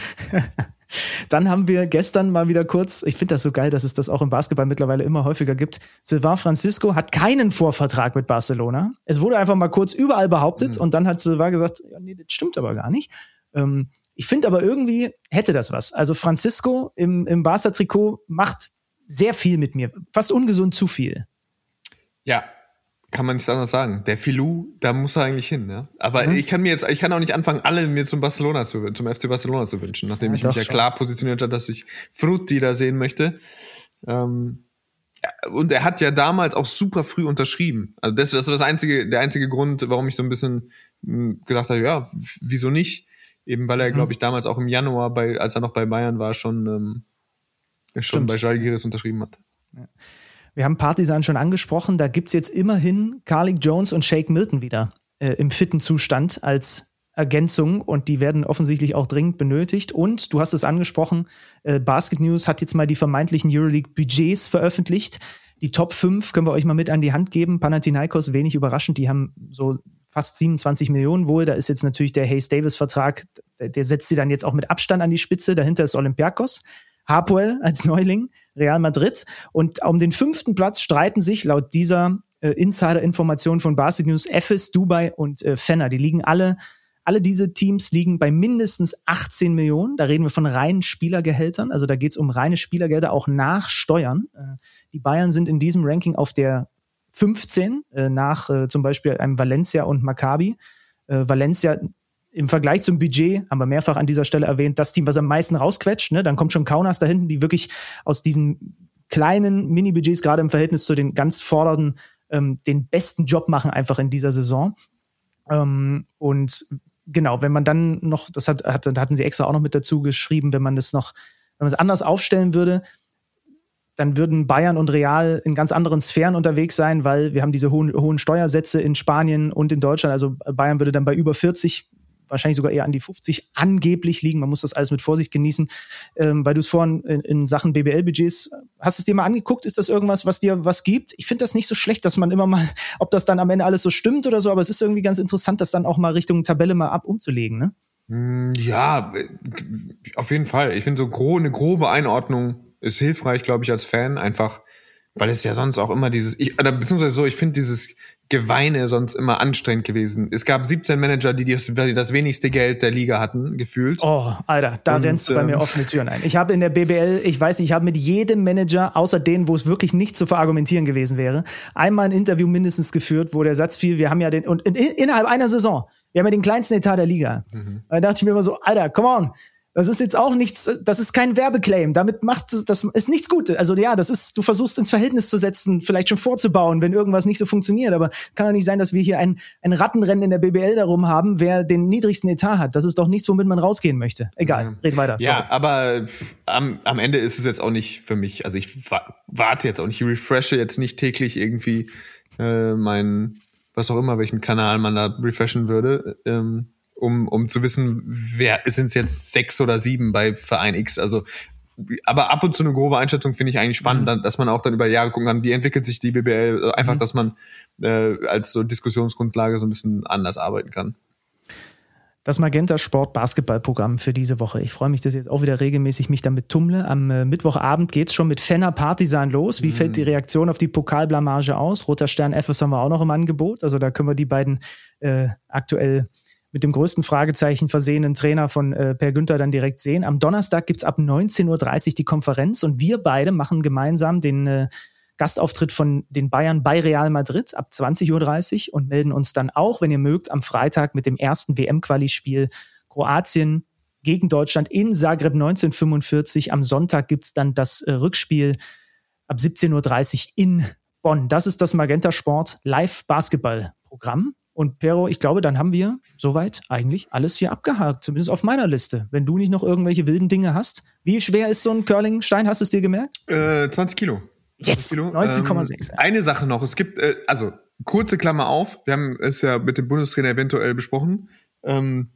Dann haben wir gestern mal wieder kurz, ich finde das so geil, dass es das auch im Basketball mittlerweile immer häufiger gibt. Sylvain Francisco hat keinen Vorvertrag mit Barcelona. Es wurde einfach mal kurz überall behauptet mhm. und dann hat Sylvain gesagt, ja, nee, das stimmt aber gar nicht. Ähm, ich finde aber irgendwie hätte das was. Also Francisco im, im Barca-Trikot macht sehr viel mit mir. Fast ungesund zu viel. Ja, kann man nicht anders sagen. Der Filou, da muss er eigentlich hin, ja. Aber mhm. ich kann mir jetzt, ich kann auch nicht anfangen, alle mir zum Barcelona zu, zum F C Barcelona zu wünschen, nachdem ja, ich mich ja schon. klar positioniert habe, dass ich Frutti da sehen möchte. Ähm, und er hat ja damals auch super früh unterschrieben. Also das, das ist das einzige, der einzige Grund, warum ich so ein bisschen mh, gedacht habe, ja, wieso nicht? Eben weil er, mhm. glaube ich, damals auch im Januar, bei, als er noch bei Bayern war, schon, ähm, schon Stimmt. bei Žalgiris unterschrieben hat. Ja. Wir haben Partizan schon angesprochen, da gibt's jetzt immerhin Carlik Jones und Shake Milton wieder äh, im fitten Zustand als Ergänzung und die werden offensichtlich auch dringend benötigt. Und du hast es angesprochen, äh, Basket News hat jetzt mal die vermeintlichen Euroleague-Budgets veröffentlicht. Die Top fünf können wir euch mal mit an die Hand geben. Panathinaikos, wenig überraschend, die haben so fast siebenundzwanzig Millionen wohl. Da ist jetzt natürlich der Hayes-Davis-Vertrag, der, der setzt sie dann jetzt auch mit Abstand an die Spitze. Dahinter ist Olympiakos. Hapoel als Neuling, Real Madrid. Und um den fünften Platz streiten sich laut dieser äh, Insider-Information von Basket News Efes, Dubai und äh, Fener. Die liegen alle, alle diese Teams liegen bei mindestens achtzehn Millionen. Da reden wir von reinen Spielergehältern. Also da geht es um reine Spielergelder, auch nach Steuern. Äh, die Bayern sind in diesem Ranking auf der fünfzehn, äh, nach äh, zum Beispiel einem Valencia und Maccabi. Äh, Valencia im Vergleich zum Budget, haben wir mehrfach an dieser Stelle erwähnt, das Team, was am meisten rausquetscht, ne? Dann kommt schon Kaunas da hinten, die wirklich aus diesen kleinen Mini-Budgets, gerade im Verhältnis zu den ganz fordernden, ähm, den besten Job machen einfach in dieser Saison. Ähm, und genau, wenn man dann noch, das hat, hat, da hatten sie extra auch noch mit dazu geschrieben, wenn man das noch, wenn man es anders aufstellen würde, dann würden Bayern und Real in ganz anderen Sphären unterwegs sein, weil wir haben diese hohen, hohen Steuersätze in Spanien und in Deutschland. Also Bayern würde dann bei über vierzig, wahrscheinlich sogar eher an die fünfzig angeblich liegen. Man muss das alles mit Vorsicht genießen, ähm, weil du es vorhin in, in Sachen B B L-Budgets, hast du es dir mal angeguckt? Ist das irgendwas, was dir was gibt? Ich finde das nicht so schlecht, dass man immer mal, ob das dann am Ende alles so stimmt oder so, aber es ist irgendwie ganz interessant, das dann auch mal Richtung Tabelle mal ab umzulegen, ne? Ja, auf jeden Fall. Ich finde so gro- eine grobe Einordnung ist hilfreich, glaube ich, als Fan, einfach, weil es ja sonst auch immer dieses, ich, oder beziehungsweise so, ich finde dieses Geweine sonst immer anstrengend gewesen. Es gab siebzehn Manager, die das, das wenigste Geld der Liga hatten, gefühlt. Oh, Alter, da und, rennst du bei ähm, mir offene Türen ein. Ich habe in der B B L, ich weiß nicht, ich habe mit jedem Manager, außer denen, wo es wirklich nicht zu verargumentieren gewesen wäre, einmal ein Interview mindestens geführt, wo der Satz fiel, wir haben ja den, und in, innerhalb einer Saison, wir haben ja den kleinsten Etat der Liga. Mhm. Da dachte ich mir immer so, Alter, come on. Das ist jetzt auch nichts, das ist kein Werbeclaim. Damit macht es, das ist nichts Gutes. Also ja, das ist, du versuchst ins Verhältnis zu setzen, vielleicht schon vorzubauen, wenn irgendwas nicht so funktioniert. Aber kann doch nicht sein, dass wir hier ein, ein Rattenrennen in der B B L darum haben, wer den niedrigsten Etat hat. Das ist doch nichts, womit man rausgehen möchte. Egal, ja. Red weiter. Sorry. Ja, aber am, am Ende ist es jetzt auch nicht für mich. Also ich warte jetzt auch nicht, ich refreshe jetzt nicht täglich irgendwie äh, mein, was auch immer, welchen Kanal man da refreshen würde. Ähm, um um zu wissen, wer sind es jetzt sechs oder sieben bei Verein X. Also, aber ab und zu eine grobe Einschätzung finde ich eigentlich spannend, mhm. dass man auch dann über Jahre gucken kann, wie entwickelt sich die B B L. Einfach, mhm. dass man äh, als so Diskussionsgrundlage so ein bisschen anders arbeiten kann. Das Magenta Sport Basketballprogramm für diese Woche. Ich freue mich, dass ich jetzt auch wieder regelmäßig mich damit tummle. Am äh, Mittwochabend geht's schon mit Fener Partizan los. Wie mhm. fällt die Reaktion auf die Pokalblamage aus? Roter Stern Efes haben wir auch noch im Angebot. Also da können wir die beiden äh, aktuell mit dem größten Fragezeichen versehenen Trainer von äh, Per Günther dann direkt sehen. Am Donnerstag gibt's ab neunzehn Uhr dreißig die Konferenz und wir beide machen gemeinsam den äh, Gastauftritt von den Bayern bei Real Madrid ab zwanzig Uhr dreißig und melden uns dann auch, wenn ihr mögt, am Freitag mit dem ersten W M-Quali-Spiel Kroatien gegen Deutschland in Zagreb neunzehnhundertfünfundvierzig. Am Sonntag gibt's dann das äh, Rückspiel ab siebzehn Uhr dreißig in Bonn. Das ist das Magenta Sport Live-Basketball-Programm. Und Pero, ich glaube, dann haben wir soweit eigentlich alles hier abgehakt, zumindest auf meiner Liste. Wenn du nicht noch irgendwelche wilden Dinge hast. Wie schwer ist so ein Curling-Stein? Hast du es dir gemerkt? Äh, zwanzig Kilo. Yes, neunzehn Komma sechs. Ähm, eine Sache noch. Es gibt, äh, also, kurze Klammer auf. Wir haben es ja mit dem Bundestrainer eventuell besprochen. Ähm,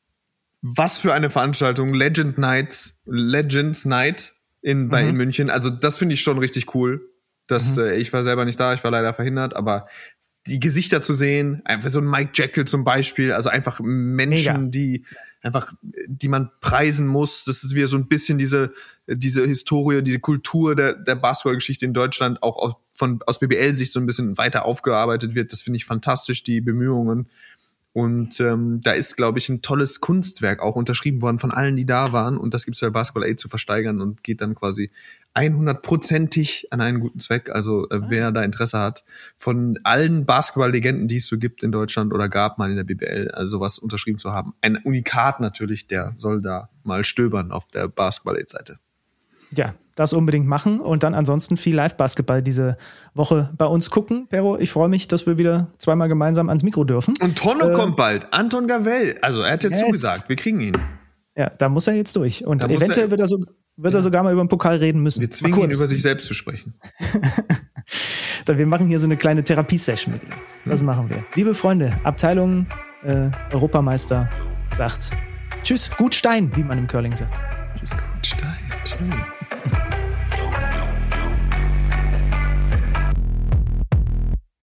was für eine Veranstaltung. Legend Nights, Legends Night in, bei mhm. in München. Also, das finde ich schon richtig cool. Das, mhm. äh, ich war selber nicht da, ich war leider verhindert, aber die Gesichter zu sehen, einfach so ein Mike Jekyll zum Beispiel, also einfach Menschen, Mega. die einfach, die man preisen muss. Das ist wieder so ein bisschen diese, diese Historie, diese Kultur der, der Basketballgeschichte in Deutschland auch aus, von, aus B B L-Sicht so ein bisschen weiter aufgearbeitet wird. Das finde ich fantastisch, die Bemühungen. Und ähm, da ist, glaube ich, ein tolles Kunstwerk auch unterschrieben worden von allen, die da waren. Und das gibt's bei Basketball Aid zu versteigern und geht dann quasi hundertprozentig an einen guten Zweck. Also äh, wer da Interesse hat, von allen Basketball-Legenden, die es so gibt in Deutschland oder gab mal in der B B L, also sowas unterschrieben zu haben. Ein Unikat natürlich, der soll da mal stöbern auf der Basketball Aid-Seite. Ja, das unbedingt machen und dann ansonsten viel Live-Basketball diese Woche bei uns gucken. Pero, ich freue mich, dass wir wieder zweimal gemeinsam ans Mikro dürfen. Und Tonno äh, kommt bald. Anton Gavell. Also er hat jetzt yes. zugesagt. Wir kriegen ihn. Ja, da muss er jetzt durch. Und eventuell er, wird, er, so, wird ja. er sogar mal über den Pokal reden müssen. Wir zwingen ihn, über sich selbst zu sprechen. Wir machen hier so eine kleine Therapiesession mit ihm. Das hm. machen wir. Liebe Freunde, Abteilung äh, Europameister sagt Tschüss, gut Stein, wie man im Curling sagt. Tschüss, gut Stein. Tschüss.